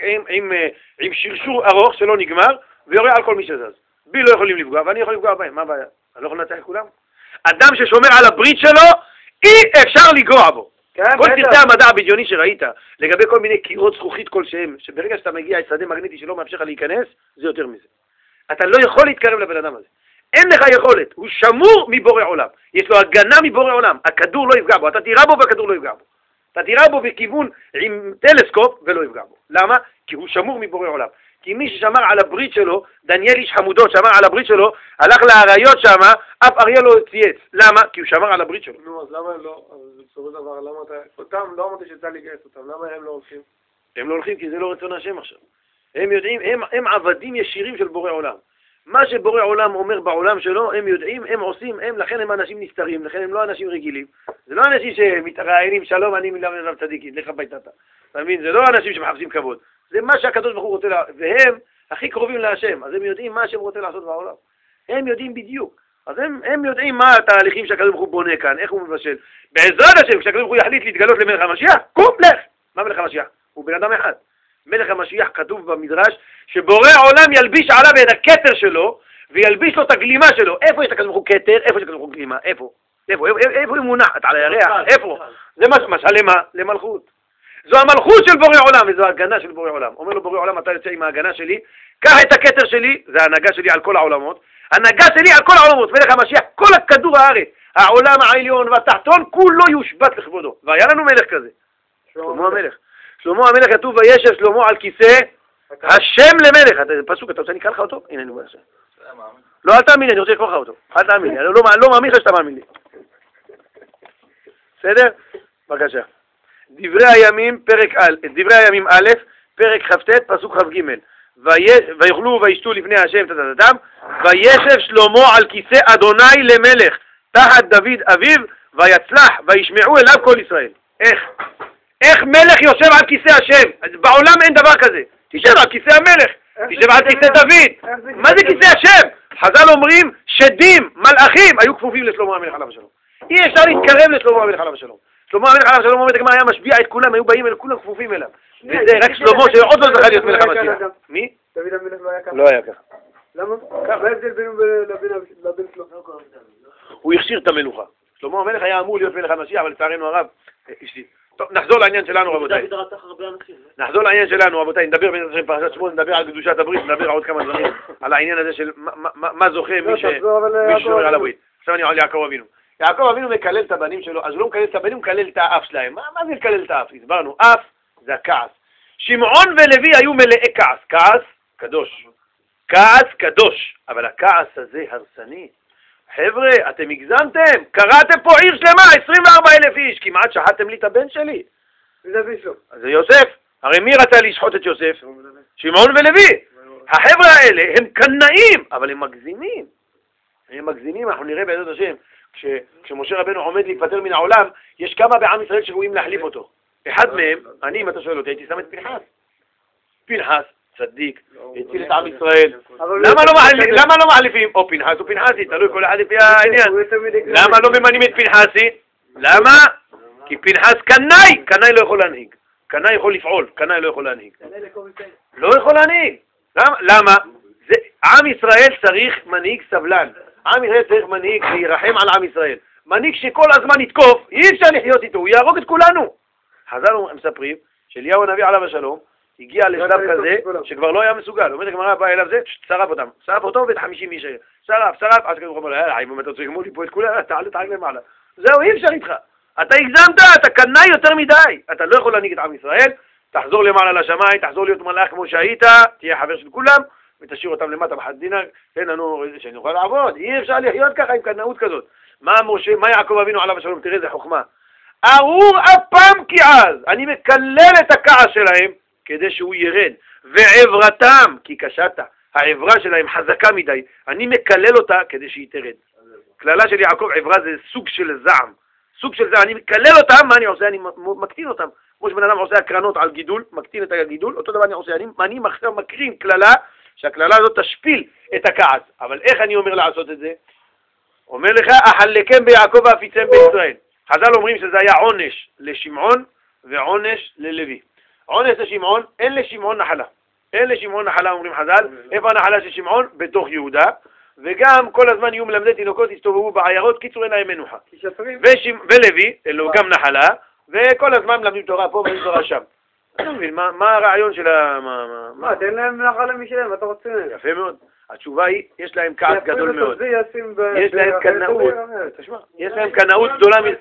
עם שרשור ארוך שלא נגמר, ויורה על כל מי שזז. בי לא יכולים לפגוע, ואני יכול לפגוע בהם, מה הבעיה? אני לא יכול לנצח את כולם? אדם ששומר על הברית שלו, אי אפשר לגוע בו. כל פרטי המדע הבדיוני שראית, לגבי כל מיני קירות זכוכית כלשהם, שברגע שאתה מגיע את שדה מגנטי שלא מאפשר לך להיכנס, זה יותר מזה. אתה לא יכול להתקרב לבן אדם הזה. אין לך יכולת, הוא שמור מבורא עולם. יש לו הגנה מבורא עולם, הכדור לא יפגע בו, אתה תירה בו והכדור לא יפגע בו. אתה תירה בו בכיוון עם טלסקופ ולא יפגע בו. למה? כי הוא שמור מבורא עולם. כי מי ששמר על הברית שלו, דניאל איש חמודות שמר על הברית שלו, הלך לאריות שמה, אף אריה לא צייץ. למה? כי הוא שמר על הברית שלו. נו, אז למה הם לא, אז בסופו של דבר, למה אתה, אותם, לא אמרתי שצריך לגייס אותם, למה הם לא הולכים? הם לא הולכים כי זה לא רצון השם עכשיו. הם יודעים, הם עבדים ישירים של בורא עולם. מה שבורא עולם אומר בעולם שלו, הם יודעים, הם עושים, לכן הם אנשים נסתרים, לכן הם לא אנשים רגילים. זה לא אנשים שמתראיינים, שלום, אני מלמד עליו צדיקית, לך הביתה. אתה מבין? זה לא אנשים שמחפשים כבוד. זה מה שהקדוש ברוך הוא רוצה, והם הכי קרובים להשם, אז הם יודעים מה השם רוצה לעשות בעולם. הם יודעים בדיוק. אז הם יודעים מה התהליכים שהקדוש ברוך הוא בונה כאן, איך הוא מבשל. בעזרת השם, כשהקדוש ברוך הוא יחליט להתגלות למלך המשיח, קום, לך! מה מלך המשיח? הוא בן אדם אחד. מלך המשיח כתוב במדרש שבורא עולם ילביש עליו את הכתר שלו וילביש לו את הגלימה שלו. איפה יש הקדוש ברוך הוא כתר? איפה יש הקדוש ברוך הוא גלימה? איפה היא מונחת? על הירח? איפה? זה משל למה? למלכות. זו המלכות של בורא עולם וזו ההגנה של בורא עולם. אומר לו בורא עולם, אתה יוצא עם ההגנה שלי, קח את הכתר שלי, זה ההנהגה שלי על כל העולמות, הנהגה שלי על כל העולמות, מלך המשיח, כל הכדור הארץ, העולם העליון והתחתון, כולו יושבת לכבודו. והיה לנו מלך כזה, שלמה המלך. שלמה המלך כתוב וישב שלמה על כיסא השם למלך. פסוק, אתה רוצה אני אקרא לך אותו? הנה אני אומר עכשיו. לא, אל תאמין לי, אני רוצה לקרוא לך אותו. אל תאמין לי, אני לא מאמין לך שאתה מאמין לי. בסדר? בבקשה. דברי הימים א', פרק כ"ט, פסוק כ"ג. ויאכלו וישתו לפני השם תתתם, וישב שלמה על כיסא אדוני למלך, תחת דוד אביו, ויצלח, וישמעו אליו כל ישראל. איך מלך יושב על כיסא השם? בעולם אין דבר כזה. תשב על כיסא המלך, תשב על כיסא דוד. מה זה כיסא השם? חז"ל אומרים שדים, מלאכים, היו כפופים לשלמה המלך עליו השלום. אי אפשר להתקרב לשלמה המלך עליו השלום. שלמה המלך עליו השלום, אומרת הגמרא, היה משביע את כולם, היו באים אל כולם כפופים אליו. וזה רק שלמה שעוד לא זכה להיות מלך המשיח. מי? דוד המלך לא היה ככה. לא היה ככה. למה? מה ההבדל בינו לבין שלו? הוא הכשיר את המלוכה. שלמה המלך היה אמור להיות מלך המשיח, אבל לצערנו הרב, טוב, נחזור לעניין שלנו רבותיי. נחזור לעניין שלנו רבותיי, נדבר בין השם פרשת שמות, נדבר על קדושת הברית, נדבר על עוד כמה דברים, על העניין הזה של מה זוכה מי ששומר על הברית. עכשיו אני עולה ליעקב אבינו. יעקב אבינו מקלל את הבנים שלו, אז הוא לא מקלל את הבנים, הוא מקלל את האף שלהם. מה זה לקלל את האף? הסברנו, אף זה הכעס. שמעון ולוי היו מלאי כעס. כעס קדוש. כעס קדוש. אבל הכעס הזה הרסני. חבר'ה, אתם הגזמתם, קראתם פה עיר שלמה, 24,000 איש, כמעט שחטתם לי את הבן שלי. אז זה יוסף. הרי מי רצה לשחוט את יוסף? שמעון ולוי. החבר'ה האלה הם קנאים, אבל הם מגזימים. אנחנו נראה בעזרת השם. כשמשה רבנו עומד להיפטר מן העולם, יש כמה בעם ישראל שראויים להחליף אותו. אחד מהם, אני, אם אתה שואל אותי, הייתי שם את פנחס. פנחס, צדיק, הציל את עם ישראל. למה לא מחליפים? או פנחס או פנחסי, תלוי כל אחד לפי העניין. למה לא ממנים את פנחסי? למה? כי פנחס קנאי, קנאי לא יכול להנהיג. קנאי יכול לפעול, קנאי לא יכול להנהיג. לא יכול להנהיג. למה? עם ישראל צריך מנהיג סבלן. עם ישראל צריך מנהיג שירחם על עם ישראל. מנהיג שכל הזמן יתקוף, אי אפשר לחיות איתו, הוא יהרוג את כולנו. חז"ל מספרים שאליהו הנביא עליו השלום הגיע לשלב כזה שכבר לא היה מסוגל. אומרת הגמרא, בא אליו זה, שרף אותם. שרף אותו ואת 50 איש. שרף, עד שכזה הוא אומר, אם אתה צריך לגמול לי פה את כולם, תעלה למעלה. זהו, אי אפשר איתך. אתה הגזמת, אתה קנאי יותר מדי. אתה לא יכול להנהיג את עם ישראל, תחזור למעלה לשמיים, תחזור להיות מלאך כמו שהיית, תהיה חבר של כולם, ותשאיר אותם למטה בחדינה, תן לנו שנוכל לעבוד. אי אפשר לחיות ככה עם קנאות כזאת. מה יעקב אבינו עליו השלום? תראה איזה חוכמה. ארור אפם כי עז, אני מקלל את הכעס שלהם כדי שהוא ירד, ועברתם כי קשתה, העברה שלהם חזקה מדי, אני מקלל אותה כדי שהיא תרד. כללה של יעקב, עברה זה סוג של זעם, סוג של זעם, אני מקלל אותם, מה אני עושה? אני מקטין אותם, כמו שבן אדם עושה הקרנות על גידול, מקטין את הגידול, אותו דבר אני עושה, אני מקרין כללה, שהכללה הזאת תשפיל את הכעס, אבל איך אני אומר לעשות את זה? אומר לך, אחלקם ביעקב ואפיצם בישראל. חז"ל אומרים שזה היה עונש לשמעון ועונש ללוי. עונש לשמעון, אין לשמעון נחלה. אין לשמעון נחלה, אומרים חז"ל. איפה הנחלה של שמעון? בתוך יהודה. וגם כל הזמן יהיו מלמדי תינוקות, הסתובבו בעיירות, קיצור אין להם מנוחה. ולוי, אין לו גם נחלה, וכל הזמן מלמדים תורה פה ומלמדים תורה שם. אני לא מבין, מה הרעיון של ה... מה, תן להם נחלה משלם, מה אתה רוצה? יפה מאוד. התשובה היא, יש להם כעס גדול מאוד. יש להם קנאות. יש להם קנאות גדולה מזה.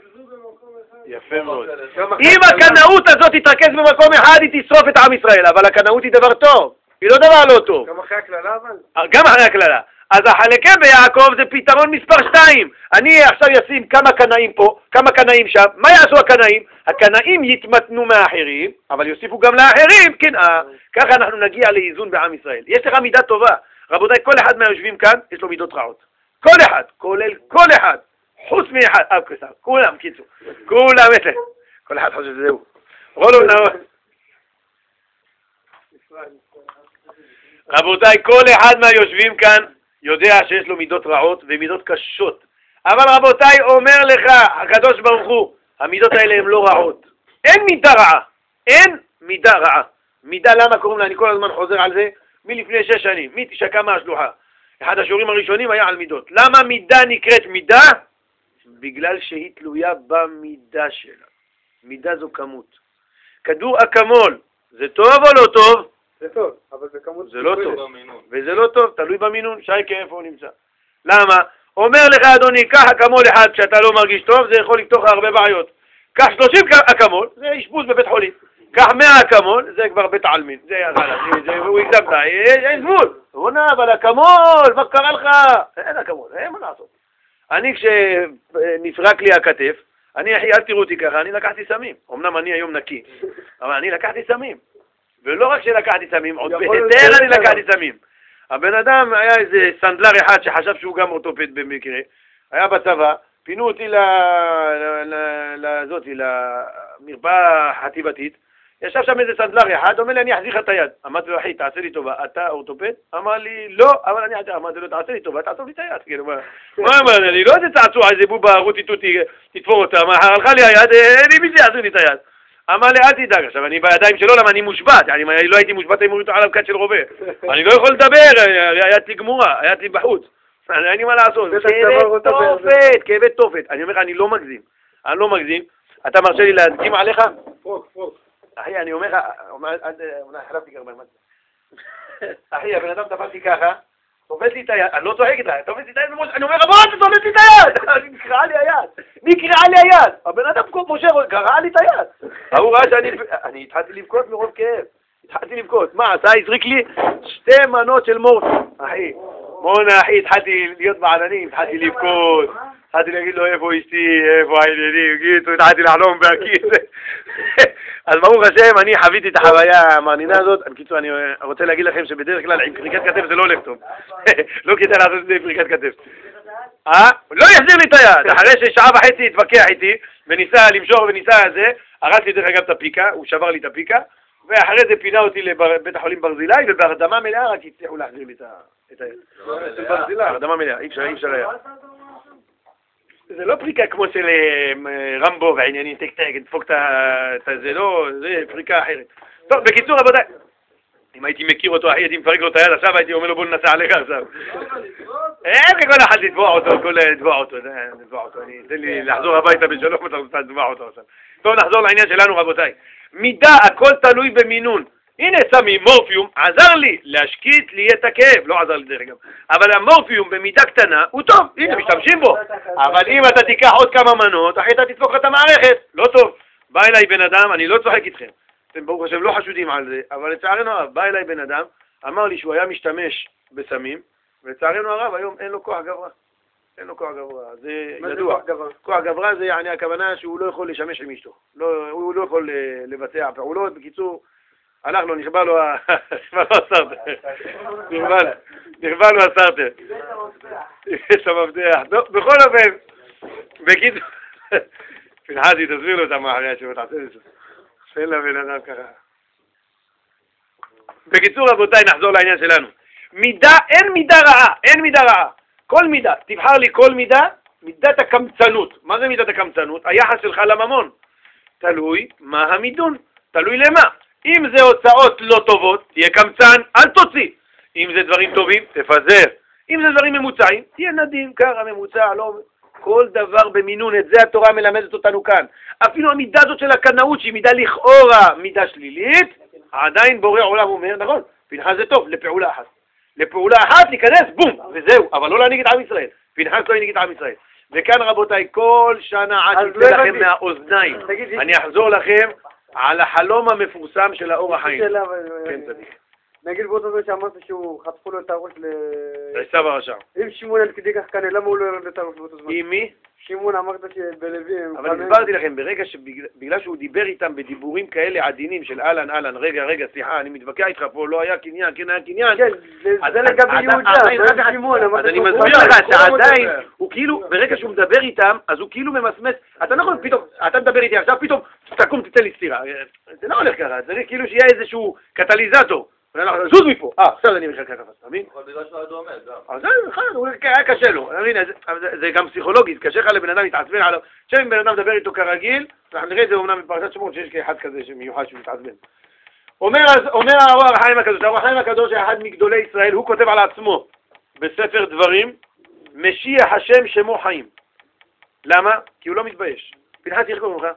יפה מאוד. אם הקנאות הזאת תתרכז במקום אחד, היא תשרוף את עם ישראל, אבל הקנאות היא דבר טוב. היא לא דבר לא טוב. גם אחרי הכללה אבל? גם אחרי הכללה. אז החלקה ביעקב זה פתרון מספר 2. אני עכשיו אשים כמה קנאים פה, כמה קנאים שם. מה יעשו הקנאים? הקנאים יתמתנו מהאחרים, אבל יוסיפו גם לאחרים קנאה. ככה אנחנו נגיע לאיזון בעם ישראל. יש לך מידה טובה. רבותיי, כל אחד מהיושבים כאן, יש לו מידות רעות. כל אחד, כולל כל אחד, חוץ מאחד, כולם, קיצור. כולם יש להם. כל אחד חושב שזהו. רבותיי, כל אחד מהיושבים כאן יודע שיש לו מידות רעות ומידות קשות. אבל רבותיי, אומר לך, הקדוש ברוך הוא, המידות האלה הן לא רעות. אין מידה רעה. אין מידה רעה. מידה, למה קוראים לה? אני כל הזמן חוזר על זה. מלפני 6 שנים, מתשקע מהשלוחה. אחד השיעורים הראשונים היה על מידות. למה מידה נקראת מידה? בגלל שהיא תלויה במידה שלה. מידה זו כמות. כדור אקמול, זה טוב או לא טוב? זה טוב, אבל זה כמות... זה לא טוב. וזה לא טוב, תלוי במינון. שייקה איפה הוא נמצא. למה? אומר לך אדוני, קח אקמול אחד כשאתה לא מרגיש טוב, זה יכול לפתור הרבה בעיות. קח 30 אקמול, זה אשפוז בבית חולים. קח 100 אקמול, זה כבר בית עלמין, זה הוא הגזמת, אין גבול. עונה, אבל אקמול, מה קרה לך? אין אקמול, אין מה לעשות. אני כשנפרק לי הכתף, אל תראו אותי ככה, אני לקחתי סמים. אמנם אני היום נקי, אבל אני לקחתי סמים. ולא רק שלקחתי סמים, עוד בהיתר אני לקחתי סמים. הבן אדם היה איזה סנדלר אחד שחשב שהוא גם אורתופד במקרה, היה בצבא, פינו אותי למרפאה חטיבתית, ישב שם איזה סנדלר אחד, אומר לי, אני אחזיר לך את היד. אמרתי לו, אחי, תעשה לי טובה, אתה אורתופד? אמר לי, לא, אבל אני אחזיר. אמרתי לו, תעשה לי טובה, תעשור לי את היד. מה אמר לי, לא איזה צעצוע, איזה בובה, רותי תותי, תתפור אותה, הלכה לי היד, אין לי מי שיעשו לי את היד. אמר לי, אל תדאג, עכשיו אני בידיים שלו, למה אני מושבת, אני לא הייתי מושבת, אני מוריד עליו קט של רובה. אני לא יכול לדבר, היד לי גמורה, היד לי בחוץ. אין לי מה לעשות, כאבי תופת. אני אומר, אני לא מגזים. אתה מרשה לי להדגים עליך? אחי, אני אומר לך, אולי חלפתי גרבן, מה זה? אחי, הבן אדם תפסתי ככה, תופס לי את היד, אני לא צוחק איתה, תופס לי את היד, אני אומר, רבו, אתה תופס לי את היד! נקרעה לי היד! מי קרעה לי היד? הבן אדם משה, קרעה לי את היד! הוא ראה שאני התחלתי לבכות מרוב כאב, מה, עשה, הזריק לי 2 מנות של מורפין, אחי, מונה, אחי, התחלתי להיות בעננים, התחלתי לבכות, התחלתי להגיד לו איפה אשתי, איפה הילדים, התחלתי לחלום בהכיס. אז ברוך השם, אני חוויתי את החוויה המעניינה הזאת. בקיצור, אני רוצה להגיד לכם שבדרך כלל עם פריקת כתף זה לא הולך טוב. לא כדאי לעשות את זה עם פריקת כתף. לא יחזיר לי את היד. אחרי ששעה וחצי התווכח איתי, וניסה למשוך וניסה זה, הרסתי דרך אגב את הפיקה, הוא שבר לי את הפיקה, ואחרי זה פינה אותי לבית החולים ברזילי, ובהרדמה מלאה רק הצליחו להחזיר לי את היד. בהרדמה מלאה, אי אפשר היה. זה לא פריקה כמו של רמבו והעניינים, טק, דפוק את זה, לא, זה פריקה אחרת. טוב, בקיצור, רבותיי, אם הייתי מכיר אותו, הייתי מפרק לו את היד עכשיו, הייתי אומר לו בוא ננסה עליך עכשיו. אין כל אחד לתבוע אותו, תן לי לחזור הביתה בשלום, אתה רוצה לתבוע אותו עכשיו. טוב, נחזור לעניין שלנו, רבותיי. מידה, הכל תלוי במינון. הנה שמים מורפיום, עזר לי להשקיט לי את הכאב, לא עזר לי דרך אגב, אבל המורפיום במידה קטנה הוא טוב, הנה משתמשים בו, אבל אם אתה תיקח עוד כמה מנות, אחרי אתה תדפוק לך את המערכת, לא טוב. בא אליי בן אדם, אני לא צוחק איתכם, אתם ברוך השם לא חשודים על זה, אבל לצערנו הרב, בא אליי בן אדם, אמר לי שהוא היה משתמש בסמים, ולצערנו הרב היום אין לו כוח גברה, אין לו כוח גברה, זה ידוע, כוח גברה זה יעני הכוונה שהוא לא יכול לשמש עם אשתו, הוא לא יכול לבצע פעולות, בקיצור הלך לו, נכבה לו הסרטר. נכבה לו הסרטר. יש המפתח. בכל אופן, בקיצור, פנחסי, תסביר לו את המאחרי השבוע, תעשה את זה. תן לבן אדם ככה. בקיצור, רבותיי, נחזור לעניין שלנו. מידה, אין מידה רעה, אין מידה רעה. כל מידה, תבחר לי כל מידה, מידת הקמצנות. מה זה מידת הקמצנות? היחס שלך לממון. תלוי מה המידון, תלוי למה. אם זה הוצאות לא טובות, תהיה קמצן, אל תוציא. אם זה דברים טובים, תפזר. אם זה דברים ממוצעים, תהיה נדיב, ככה ממוצע, לא... כל דבר במינון, את זה התורה מלמדת אותנו כאן. אפילו המידה הזאת של הקנאות, שהיא מידה לכאורה, מידה שלילית, עדיין בורא עולם אומר, נכון, פנחס זה טוב, לפעולה אחת. לפעולה אחת להיכנס, בום, וזהו, אבל לא להנהיג את עם ישראל. פנחס לא ינהיג את עם ישראל. וכאן רבותיי, כל שנה עד יצא לכם מהאוזניים. אני אחזור לכם על החלום המפורסם של האור החיים. כן, צדיק. נגיד באותו זמן שאמרת שהוא חתכו לו את הראש לסבא רשע. אם שמעון אל כדי כך כנראה, למה הוא לא יורד את הראש באותו זמן? עם מי? שמעון אמרת שבלוי... אבל הסברתי לכם, בגלל שהוא דיבר איתם בדיבורים כאלה עדינים של אהלן, רגע, סליחה, אני מתווכח איתך פה, לא היה קניין, כן היה קניין. כן, זה לגבי יהודה. אז אני מסביר לך שעדיין, הוא כאילו, ברגע שהוא מדבר איתם, אז הוא כאילו ממסמס, אתה לא יכול פתאום, אתה מדבר איתי עכשיו, פתאום תקום תצא לי סתירה. זה לא הולך ככה, צריך כאילו שיהיה איזשהו קטליזטור. זוז מפה, עכשיו אני מחכה ככה, אתה מבין? אבל בגלל שהוא היה דומה, גם. אז זה נכון, הוא היה קשה לו, זה גם פסיכולוגית, קשה לך לבן אדם להתעצבן עליו, עכשיו אם בן אדם מדבר איתו כרגיל, אנחנו נראה את זה אומנם בפרשת שמות, שיש כאחד כזה שמיוחד שהוא מתעצבן. אומר האור החיים הקדוש, האור החיים הקדוש היה אחד מגדולי ישראל, הוא כותב על עצמו בספר דברים, משיח השם שמו חיים. למה? כי הוא לא מתבייש. פנחסי, איך קוראים לך?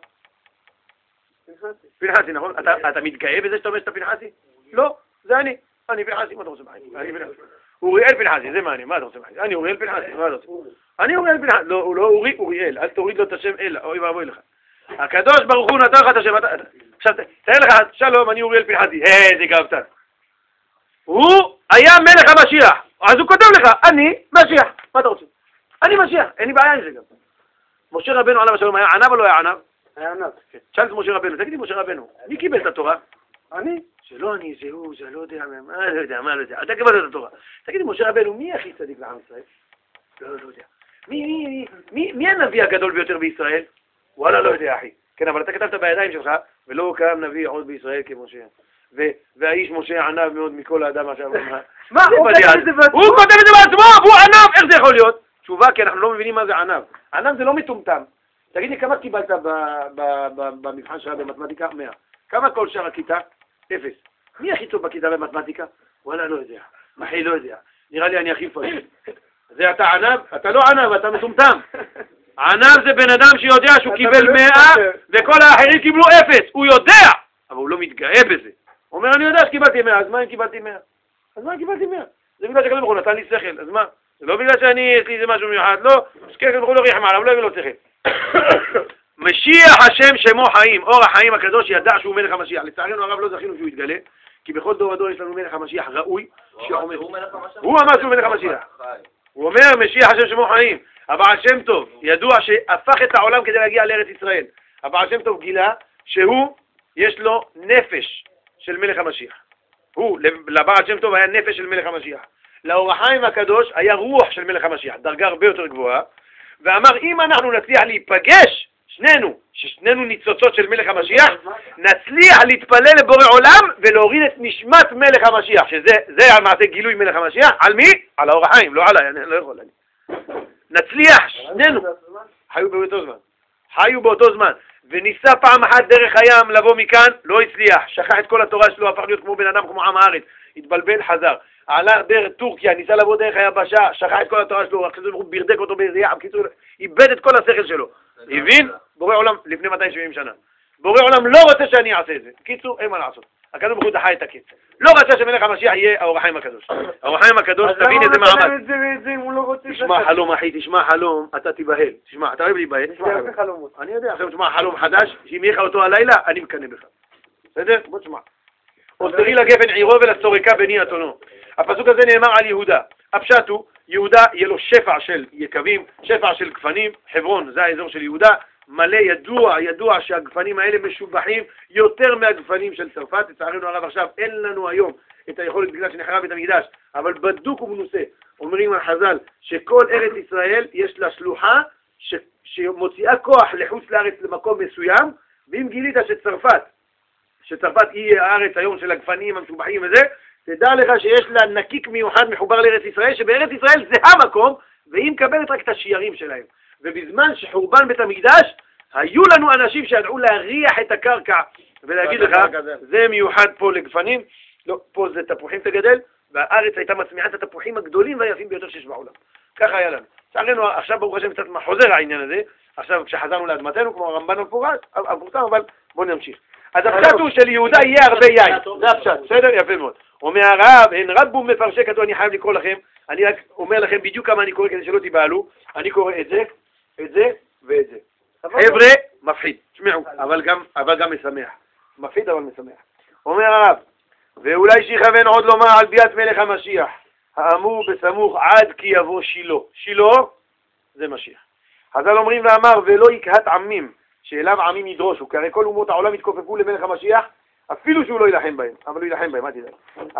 פנחסי, נכון? אתה מתגאה בזה שאתה אומר שאתה פנחסי? לא. זה אני פנחסי, מה אתה רוצה בחיים? אני פנחסי. אוריאל פנחסי, זה מה אתה רוצה בחיים? אני אוריאל פנחסי, מה אתה רוצה? אני אוריאל פנחסי, לא, הוא לא אוריאל, אל תוריד לו את השם אלא, אוי ואבוי לך. הקדוש ברוך הוא נתן לך את השם, עכשיו תאר לך, שלום, אני אוריאל פנחסי, איזה גאוותן. הוא היה מלך המשיח, אז הוא כותב לך, אני משיח, מה אתה רוצה? אני משיח, אין לי בעיה עם זה גם. משה רבנו עליו השלום היה ענב או לא היה ענב? היה ענב. שאל את משה רבנו, תגידי משה רבנו, מי קיבל את התורה? אני. שלא אני, זה הוא, זה לא יודע, מה לא יודע, אתה קיבלת את התורה. תגידי, משה רבנו, מי הכי צדיק לעם ישראל? לא יודע. מי הנביא הגדול ביותר בישראל? וואלה, לא יודע, אחי. כן, אבל אתה כתבת בידיים שלך, ולא קם נביא עוד בישראל כמשה. והאיש משה ענב מאוד מכל האדם עכשיו. מה? הוא כותב את זה בעצמו, והוא ענב, איך זה יכול להיות? תשובה, כי אנחנו לא מבינים מה זה ענב. ענב זה לא מטומטם. תגיד לי, כמה קיבלת במבחן שלך במתמטיקה? 100. כמה כל שאר הכיתה? 0. מי הכי טוב בכיתה במתמטיקה? וואלה, לא יודע. אחי, לא יודע. נראה לי אני הכי פשוט. זה אתה ענב? אתה לא ענב, אתה מטומטם. ענב זה בן אדם שיודע שהוא קיבל 100 וכל האחרים קיבלו 0. הוא יודע, אבל הוא לא מתגאה בזה. הוא אומר, אני יודע שקיבלתי 100, אז מה אם קיבלתי 100? אז מה אם קיבלתי 100? זה בגלל שקודם כל נתן לי שכל, אז מה? זה לא בגלל שאני, יש לי איזה משהו מיוחד, לא, שקודם כל לא ריחם עליו, לא יביא לו שכל. משיח השם שמו חיים, אור החיים הקדוש ידע שהוא מלך המשיח. לצערנו הרב לא זכינו שהוא יתגלה, כי בכל דור ודור יש לנו מלך המשיח ראוי. הוא אמר שהוא מלך המשיח. הוא אומר משיח השם שמו חיים. הבעל שם טוב ידוע שהפך את העולם כדי להגיע לארץ ישראל. הבעל שם טוב גילה שהוא, יש לו נפש של מלך המשיח. לבעל שם טוב היה נפש של מלך המשיח. לאור החיים הקדוש היה רוח של מלך המשיח, דרגה הרבה יותר גבוהה. ואמר, אם אנחנו נצליח להיפגש, ששנינו ניצוצות של מלך המשיח, נצליח להתפלל לבורא עולם ולהוריד את נשמת מלך המשיח, שזה המעשה גילוי מלך המשיח. על מי? על האור החיים, לא עליי, אני לא יכול. נצליח, שנינו. חיו באותו זמן. וניסה פעם אחת דרך הים לבוא מכאן, לא הצליח. שכח את כל התורה שלו, הפך להיות כמו בן אדם, כמו עם הארץ. התבלבל, חזר. עלה דרך טורקיה, ניסה לבוא דרך היבשה, שכח את כל התורה שלו, אחרי זה הוא ברדק אותו באיזה ים, בקיצור, איבד את כל השכל שלו. הבין? בורא עולם, לפני 270 שנה. בורא עולם לא רוצה שאני אעשה את זה. בקיצור, אין מה לעשות. הקדוש ברוך הוא דחה את הקץ. לא רצה שמלך המשיח יהיה האור החיים הקדוש. האור החיים הקדוש, תבין איזה מעמד. תשמע חלום אחי, תשמע חלום, אתה תיבהל. תשמע, אתה אוהב להיבהל. אני יודע, עכשיו תשמע חלום חדש, שאם יהיה לך אותו הלילה, אני מקנא בך. בסדר? בוא תשמע. אוסרי לגפן עירו ולסורקה בני אתונו. הפסוק הזה נאמר על יהודה. הפשט הוא, יהודה יהיה לו שפע של יקבים, שפע של גפנים, חברון, זה האזור של יהודה, מלא ידוע שהגפנים האלה משובחים יותר מהגפנים של צרפת. לצערנו הרב עכשיו אין לנו היום את היכולת בגלל שנחרב את המקדש, אבל בדוק ומנוסה. אומרים על חז"ל שכל ארץ ישראל יש לה שלוחה שמוציאה כוח לחוץ לארץ למקום מסוים, ואם גילית שצרפת היא הארץ היום של הגפנים המשובחים וזה, תדע לך שיש לה נקיק מיוחד מחובר לארץ ישראל, שבארץ ישראל זה המקום, והיא מקבלת רק את השיערים שלהם. ובזמן שחורבן בית המקדש, היו לנו אנשים שידעו להריח את הקרקע, ולהגיד לך, זה מיוחד פה לגפנים, לא, פה זה תפוחים תגדל, והארץ הייתה מצמיעה את התפוחים הגדולים והיפים ביותר שיש בעולם. ככה היה לנו. צערנו, עכשיו ברוך השם קצת חוזר העניין הזה, עכשיו כשחזרנו לאדמתנו, כמו הרמב"ן המפורסם, אבל בואו נמשיך. אז הפשט הוא של יהודה יהיה הרבה יין, זה הפשט, בסדר? יפה מאוד. אומר הרב, הן רבו מפרשי כתוב, אני חייב לקרוא לכם, אני רק אומר לכם בדיוק כמה אני קורא כדי שלא תיבהלו, אני קורא את זה ואת זה. חבר'ה, מפחיד, תשמעו, אבל גם משמח. מפחיד אבל משמח. אומר הרב, ואולי שיכוון עוד לומר על ביאת מלך המשיח, האמור בסמוך עד כי יבוא שילה. שילה זה משיח. חז"ל אומרים ואמר, ולא יקהת עמים, שאליו עמים ידרושו, כי הרי כל אומות העולם יתכופפו למלך המשיח, אפילו שהוא לא ילחם בהם, אבל הוא ילחם בהם, מה תדע?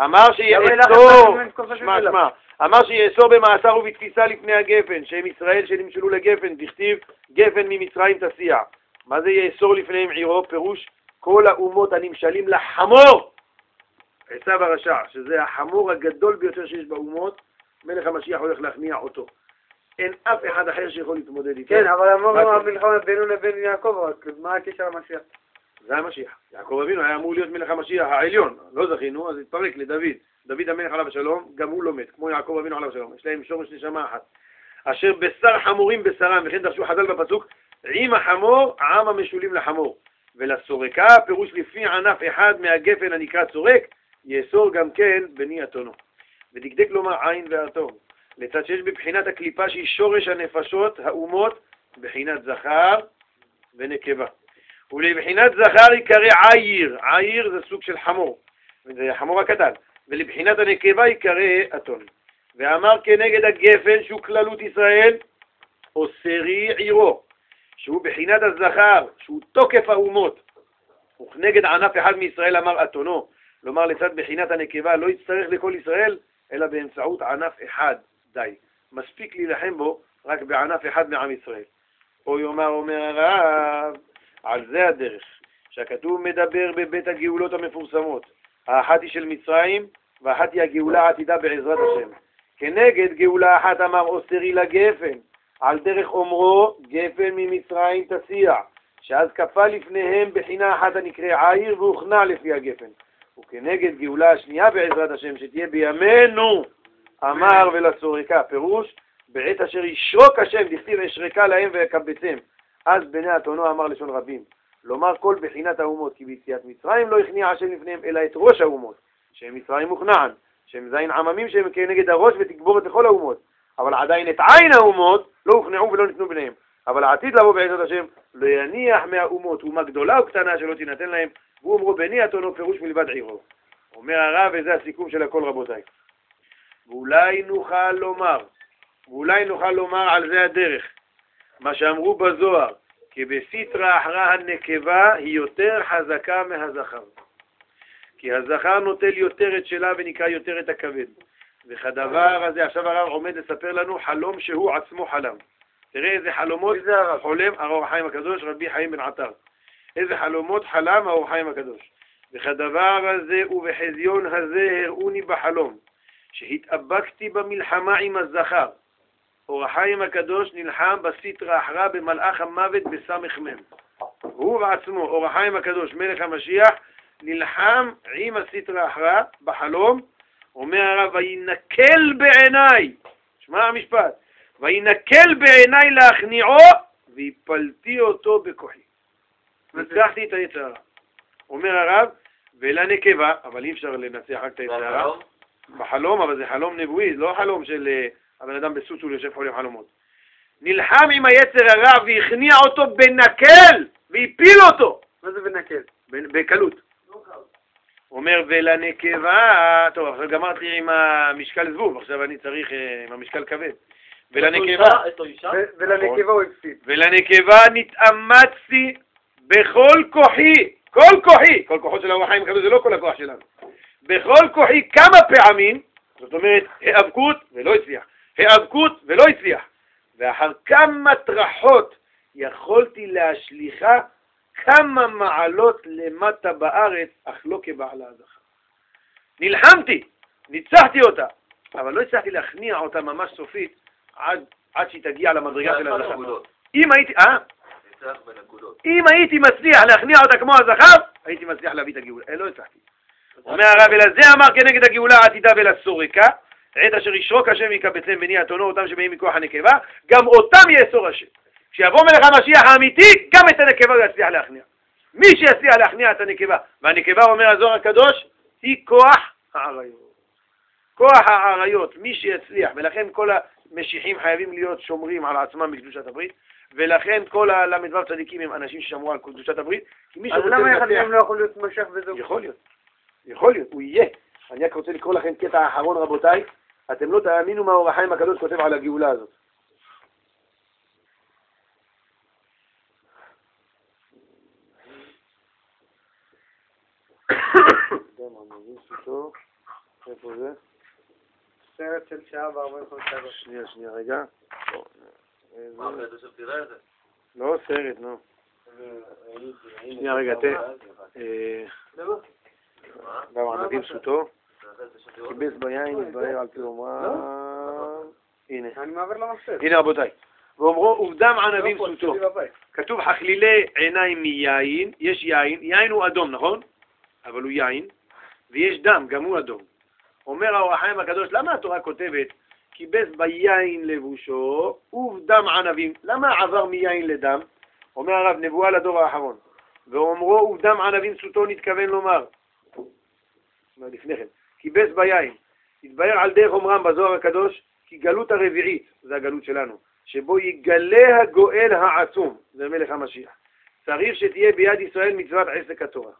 אמר שיאסור במאסר ובתפיסה לפני הגפן, שהם ישראל שנמשלו לגפן, תכתיב גפן ממצרים תסיע. מה זה יאסור לפניהם עירו? פירוש כל האומות הנמשלים לחמור. עשיו הרשע, שזה החמור הגדול ביותר שיש באומות, מלך המשיח הולך להכניע אותו. אין אף אחד אחר שיכול להתמודד איתו. כן, אבל אמרנו המלחמה בינו לבין יעקב, מה הקשר למשיח? זה המשיח. יעקב אבינו היה אמור להיות מלך המשיח העליון. לא זכינו, אז התפרק לדוד. דוד המלך עליו השלום, גם הוא לא מת, כמו יעקב אבינו עליו השלום. יש להם שורש נשמה אחת. אשר בשר חמורים בשרם, וכן דרשו חז"ל בפסוק, עם החמור, העם המשולים לחמור. ולסורקה, פירוש לפי ענף אחד מהגפן הנקרא צורק, יאסור גם כן בני אתונו. ודקדק לומר עין ואתון. לצד שיש בבחינת הקליפה שהיא שורש הנפשות, האומות, בחינת זכר ונקבה. ולבחינת זכר יקרא עיר, עיר זה סוג של חמור, זה החמור הקטן, ולבחינת הנקבה יקרא אתון. ואמר כנגד הגפן שהוא כללות ישראל, אוסרי עירו, שהוא בחינת הזכר, שהוא תוקף האומות, וכנגד ענף אחד מישראל אמר אתונו, לומר לצד בחינת הנקבה לא יצטרך לכל ישראל, אלא באמצעות ענף אחד, די. מספיק להילחם בו רק בענף אחד מעם ישראל. או יאמר אומר הרב, על זה הדרך, שהכתוב מדבר בבית הגאולות המפורסמות. האחת היא של מצרים, והאחת היא הגאולה העתידה בעזרת השם. כנגד גאולה אחת אמר אוסרי לגפן, על דרך אומרו גפן ממצרים תסיע, שאז כפה לפניהם בחינה אחת הנקרא עיר והוכנע לפי הגפן. וכנגד גאולה השנייה בעזרת השם שתהיה בימינו, אמר ולסורקה, פירוש, בעת אשר ישרוק השם, דכתיב אשרקה להם ויקבצם. אז בני אתונו אמר לשון רבים, לומר כל בחינת האומות, כי ביציאת מצרים לא הכניע השם לפניהם, אלא את ראש האומות, שהם מצרים מוכנען, שהם זין עממים שהם כנגד הראש ותגבורת לכל האומות, אבל עדיין את עין האומות לא הוכנעו ולא ניתנו ביניהם. אבל העתיד לבוא בעזרת השם, לא יניח מהאומות, אומה גדולה או קטנה שלא תינתן להם, והוא אמרו בני אתונו פירוש מלבד עירו. אומר הרב, וזה הסיכום של הכל רבותיי. ואולי נוכל לומר על זה הדרך, מה שאמרו בזוהר, כי בסיטרא אחרא הנקבה היא יותר חזקה מהזכר. כי הזכר נוטל יותר את שלה ונקרא יותר את הכבד. וכדבר הזה, עכשיו הרב עומד לספר לנו חלום שהוא עצמו חלם. תראה איזה חלומות חולם האור החיים הקדוש, רבי חיים בן עטר. איזה חלומות חלם האור החיים הקדוש. וכדבר הזה ובחזיון הזה הראוני בחלום, שהתאבקתי במלחמה עם הזכר. אור החיים הקדוש נלחם בסטרא אחרא במלאך המוות בסמך מם. הוא בעצמו, אור החיים הקדוש, מלך המשיח, נלחם עם הסטרא אחרא בחלום, אומר הרב, וינקל בעיניי, שמע המשפט, וינקל בעיניי להכניעו, והפלתי אותו בכוחי. ניצחתי את היצר הרע. אומר הרב, ולנקבה, אבל אי אפשר לנצח רק את היצר הרע. בחלום, אבל זה חלום נבואי, לא חלום של הבן אדם בסוסול יושב חולם חלומות. נלחם עם היצר הרע והכניע אותו בנקל, והפיל אותו. מה זה בנקל? בקלות. אומר ולנקבה, טוב, עכשיו גמרתי עם המשקל זבוב, עכשיו אני צריך עם המשקל כבד. ולנקבה הוא הפסיד. ולנקבה נתאמצתי בכל כוחי, כל כוחו של האור החיים הקדוש זה לא כל הכוח שלנו. בכל כוחי כמה פעמים, זאת אומרת, היאבקות ולא הצליח. ואחר כמה טרחות יכולתי להשליחה כמה מעלות למטה בארץ, אך לא כבעלה הזכה. נלחמתי, ניצחתי אותה, אבל לא הצלחתי להכניע אותה ממש סופית עד שהיא תגיע למדרגה של הזכה. אם הייתי מצליח להכניע אותה כמו הזכר, הייתי מצליח להביא את הגאולה. לא הצלחתי. אומר הרב, אלא זה אמר כנגד הגאולה העתידה ולסורקה, עת אשר ישרוק השם יקבצם בני אתונו, אותם שבאים מכוח הנקבה, גם אותם יאסור השם. כשיבוא מלך המשיח האמיתי, גם את הנקבה הוא יצליח להכניע. מי שיצליח להכניע את הנקבה, והנקבה, אומר הזוהר הקדוש, היא כוח העריות. כוח העריות, מי שיצליח, ולכן כל המשיחים חייבים להיות שומרים על עצמם בקדושת הברית, ולכן כל הל"ו צדיקים הם אנשים ששמרו על קדושת הברית. אז למה אחד מהם לא יכול להיות משיח וזהו? יכול להיות, הוא יהיה. אני רק רוצה לקרוא לכם קטע האחרון, רבותיי. אתם לא תאמינו מה אור החיים הקדוש כותב על הגאולה הזאת. איפה זה? סרט של שעה ו45 דקות. שנייה, רגע. מה, אתה עכשיו תראה את זה? לא סרט, נו. שנייה, רגע, גם ענבים סוטו. קיבס ביין, התבהר על פי אומרם. הנה. אני מעבר למחשב. הנה רבותיי. ואומרו, ובדם ענבים סוטו. כתוב חכלילי עיניים מיין, יש יין הוא אדום, נכון? אבל הוא יין, ויש דם, גם הוא אדום. אומר האור החיים הקדוש, למה התורה כותבת, קיבס ביין לבושו, ובדם ענבים, למה עבר מיין לדם? אומר הרב, נבואה לדור האחרון. ואומרו, ובדם ענבים סוטו נתכוון לומר. לפני כן, קיבס ביין, התבהר על דרך אומרם בזוהר הקדוש, כי גלות הרביעית, זה הגלות שלנו, שבו יגלה הגואל העצום, זה מלך המשיח. צריך שתהיה ביד ישראל מצוות עסק התורה.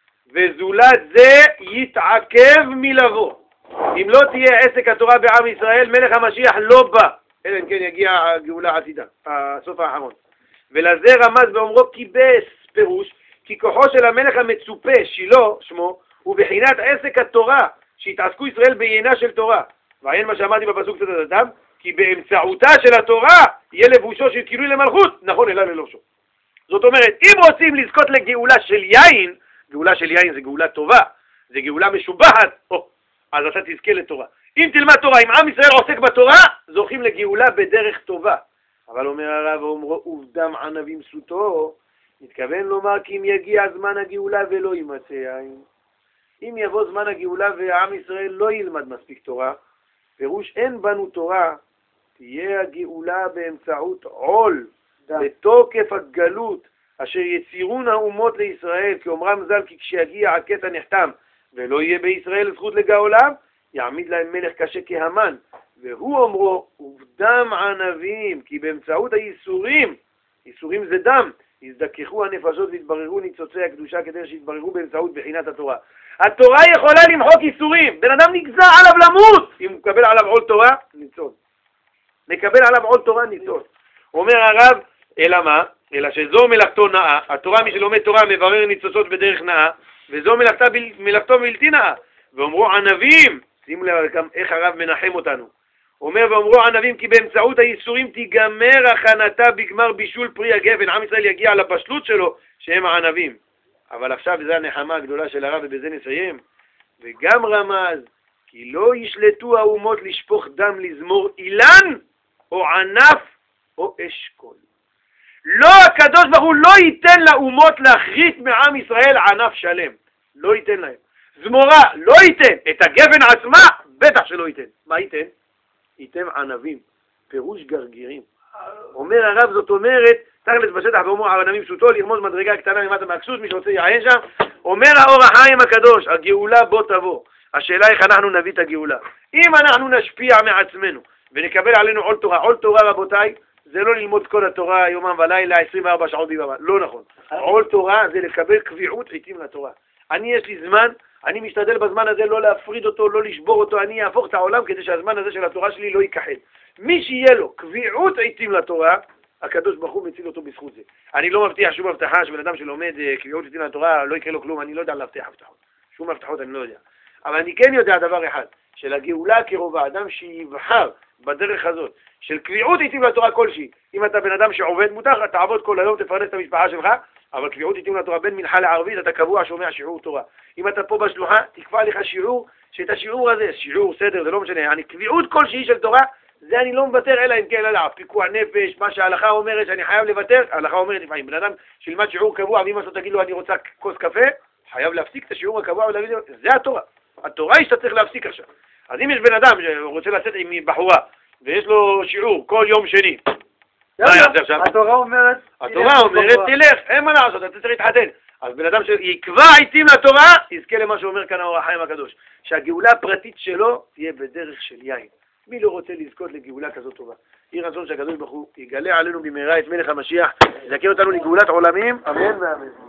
וזולת זה יתעכב מלבוא. אם לא תהיה עסק התורה בעם ישראל, מלך המשיח לא בא, אלא אם כן יגיע הגאולה העתידה, הסוף האחרון. ולזה רמז באומרו קיבס, פירוש, כי כוחו של המלך המצופה, שילה שמו, הוא בחינת עסק התורה, שהתעסקו ישראל בעיינה של תורה. ועיין מה שאמרתי בפסוק קצת אדם, כי באמצעותה של התורה יהיה לבושו של כינוי למלכות, נכון אלא ללובשו. זאת אומרת, אם רוצים לזכות לגאולה של יין, גאולה של יין זה גאולה טובה, זה גאולה משובחת, אז אתה תזכה לתורה. אם תלמד תורה, אם עם ישראל עוסק בתורה, זוכים לגאולה בדרך טובה. אבל אומר הרב, אומרו, ובדם ענבים סוטו, מתכוון לומר כי אם יגיע זמן הגאולה ולא יימצא יין. אם יבוא זמן הגאולה והעם ישראל לא ילמד מספיק תורה, פירוש אין בנו תורה, תהיה הגאולה באמצעות עול, בתוקף הגלות, אשר יצירון האומות לישראל, כי אומרם ז"ל, כי כשיגיע הקטע נחתם, ולא יהיה בישראל זכות לגאולם, יעמיד להם מלך קשה כהמן. והוא אומרו, ובדם ענבים, כי באמצעות הייסורים, ייסורים זה דם, יזדככו הנפשות והתבררו ניצוצי הקדושה כדי שיתבררו באמצעות בחינת התורה. התורה יכולה למחוק ייסורים, בן אדם נגזר עליו למות, אם הוא מקבל עליו עול תורה, ניצוד. מקבל עליו עול תורה, ניצוד. אומר הרב, אלא מה? אלא שזו מלאכתו נאה, התורה מי שלומד תורה מברר ניצוצות בדרך נאה, וזו מלאכתו בלתי נאה. ואומרו ענבים, שימו לב גם איך הרב מנחם אותנו. אומר ואומרו ענבים כי באמצעות הייסורים תיגמר הכנתה בגמר בישול פרי הגפן, עם ישראל יגיע לבשלות שלו שהם הענבים. אבל עכשיו זו הנחמה הגדולה של הרב ובזה נסיים. וגם רמז כי לא ישלטו האומות לשפוך דם לזמור אילן או ענף או אשכול. לא, הקדוש ברוך הוא לא ייתן לאומות להחריט מעם ישראל ענף שלם. לא ייתן להם. זמורה לא ייתן. את הגבן עצמה בטח שלא ייתן. מה ייתן? ייתן ענבים. פירוש גרגירים. אומר הרב, זאת אומרת, תכלס בשטח ואומר הענבים פשוטו, לרמוז מדרגה קטנה למטה מהכסות, מי שרוצה יעיין שם. אומר האור החיים הקדוש, הגאולה בוא תבוא. השאלה איך אנחנו נביא את הגאולה. אם אנחנו נשפיע מעצמנו ונקבל עלינו עול תורה, עול תורה רבותיי, זה לא ללמוד כל התורה יומם ולילה 24 שעות ביממה, לא נכון. עול תורה זה לקבל קביעות עיתים לתורה. יש לי זמן, אני משתדל בזמן הזה לא להפריד אותו, לא לשבור אותו, אני אהפוך את העולם כדי שהזמן הזה של התורה שלי לא ייכחד. מי שיהיה לו קביעות עיתים לתורה, הקדוש ברוך הוא מציל אותו בזכות זה. אני לא מבטיח שום הבטחה שבן אדם שלומד קביעות עיתים לתורה לא יקרה לו כלום, אני לא יודע להבטיח הבטחות. שום הבטחות אני לא יודע. אבל אני כן יודע דבר אחד, של הגאולה הקרובה, אדם שיבחר בדרך הזאת, של קביעות עיתים לתורה כלשהי. אם אתה בן אדם שעובד מותר, תעבוד כל היום, תפרנס את המשפחה שלך, אבל קביעות עיתים לתורה בין מנחה לערבית, אתה קבוע שומע שיעור תורה. אם אתה פה בשלוחה, תקבע לך שיעור, שאת השיעור הזה, שיעור, סדר, זה לא משנה, אני קביעות כלשהי של תורה, זה אני לא מוותר, אלא אם כן, אלא, פיקוח נפש, מה שההלכה אומרת שאני חייב לוותר, ההלכה אומרת לפעמים, בן אדם שילמד שיעור קבוע, ואם אתה תגיד לו אני רוצה כוס קפה, חייב להפסיק את השיעור הקבוע ולהגיד לו, זה התורה. התורה היא שאתה צריך להפסיק עכשיו. אז אם יש בן אדם שרוצה לצאת עם בחורה, ויש לו שיעור כל יום שני, מה יעשה עכשיו? התורה אומרת, תלך, אין מה לעשות, אתה צריך להתחתן. אז בן אדם שיקבע עיתים לתורה, יזכה למה שאומר כאן האור החיים הקדוש, שהגאולה הפרטית שלו תהיה בדרך של יין. מי לא רוצה לזכות לגאולה כזאת טובה? יהי רצון שהקדוש ברוך הוא יגלה עלינו במהרה את מלך המשיח, יזכה אותנו לגאולת עולמים, אמן ואמן.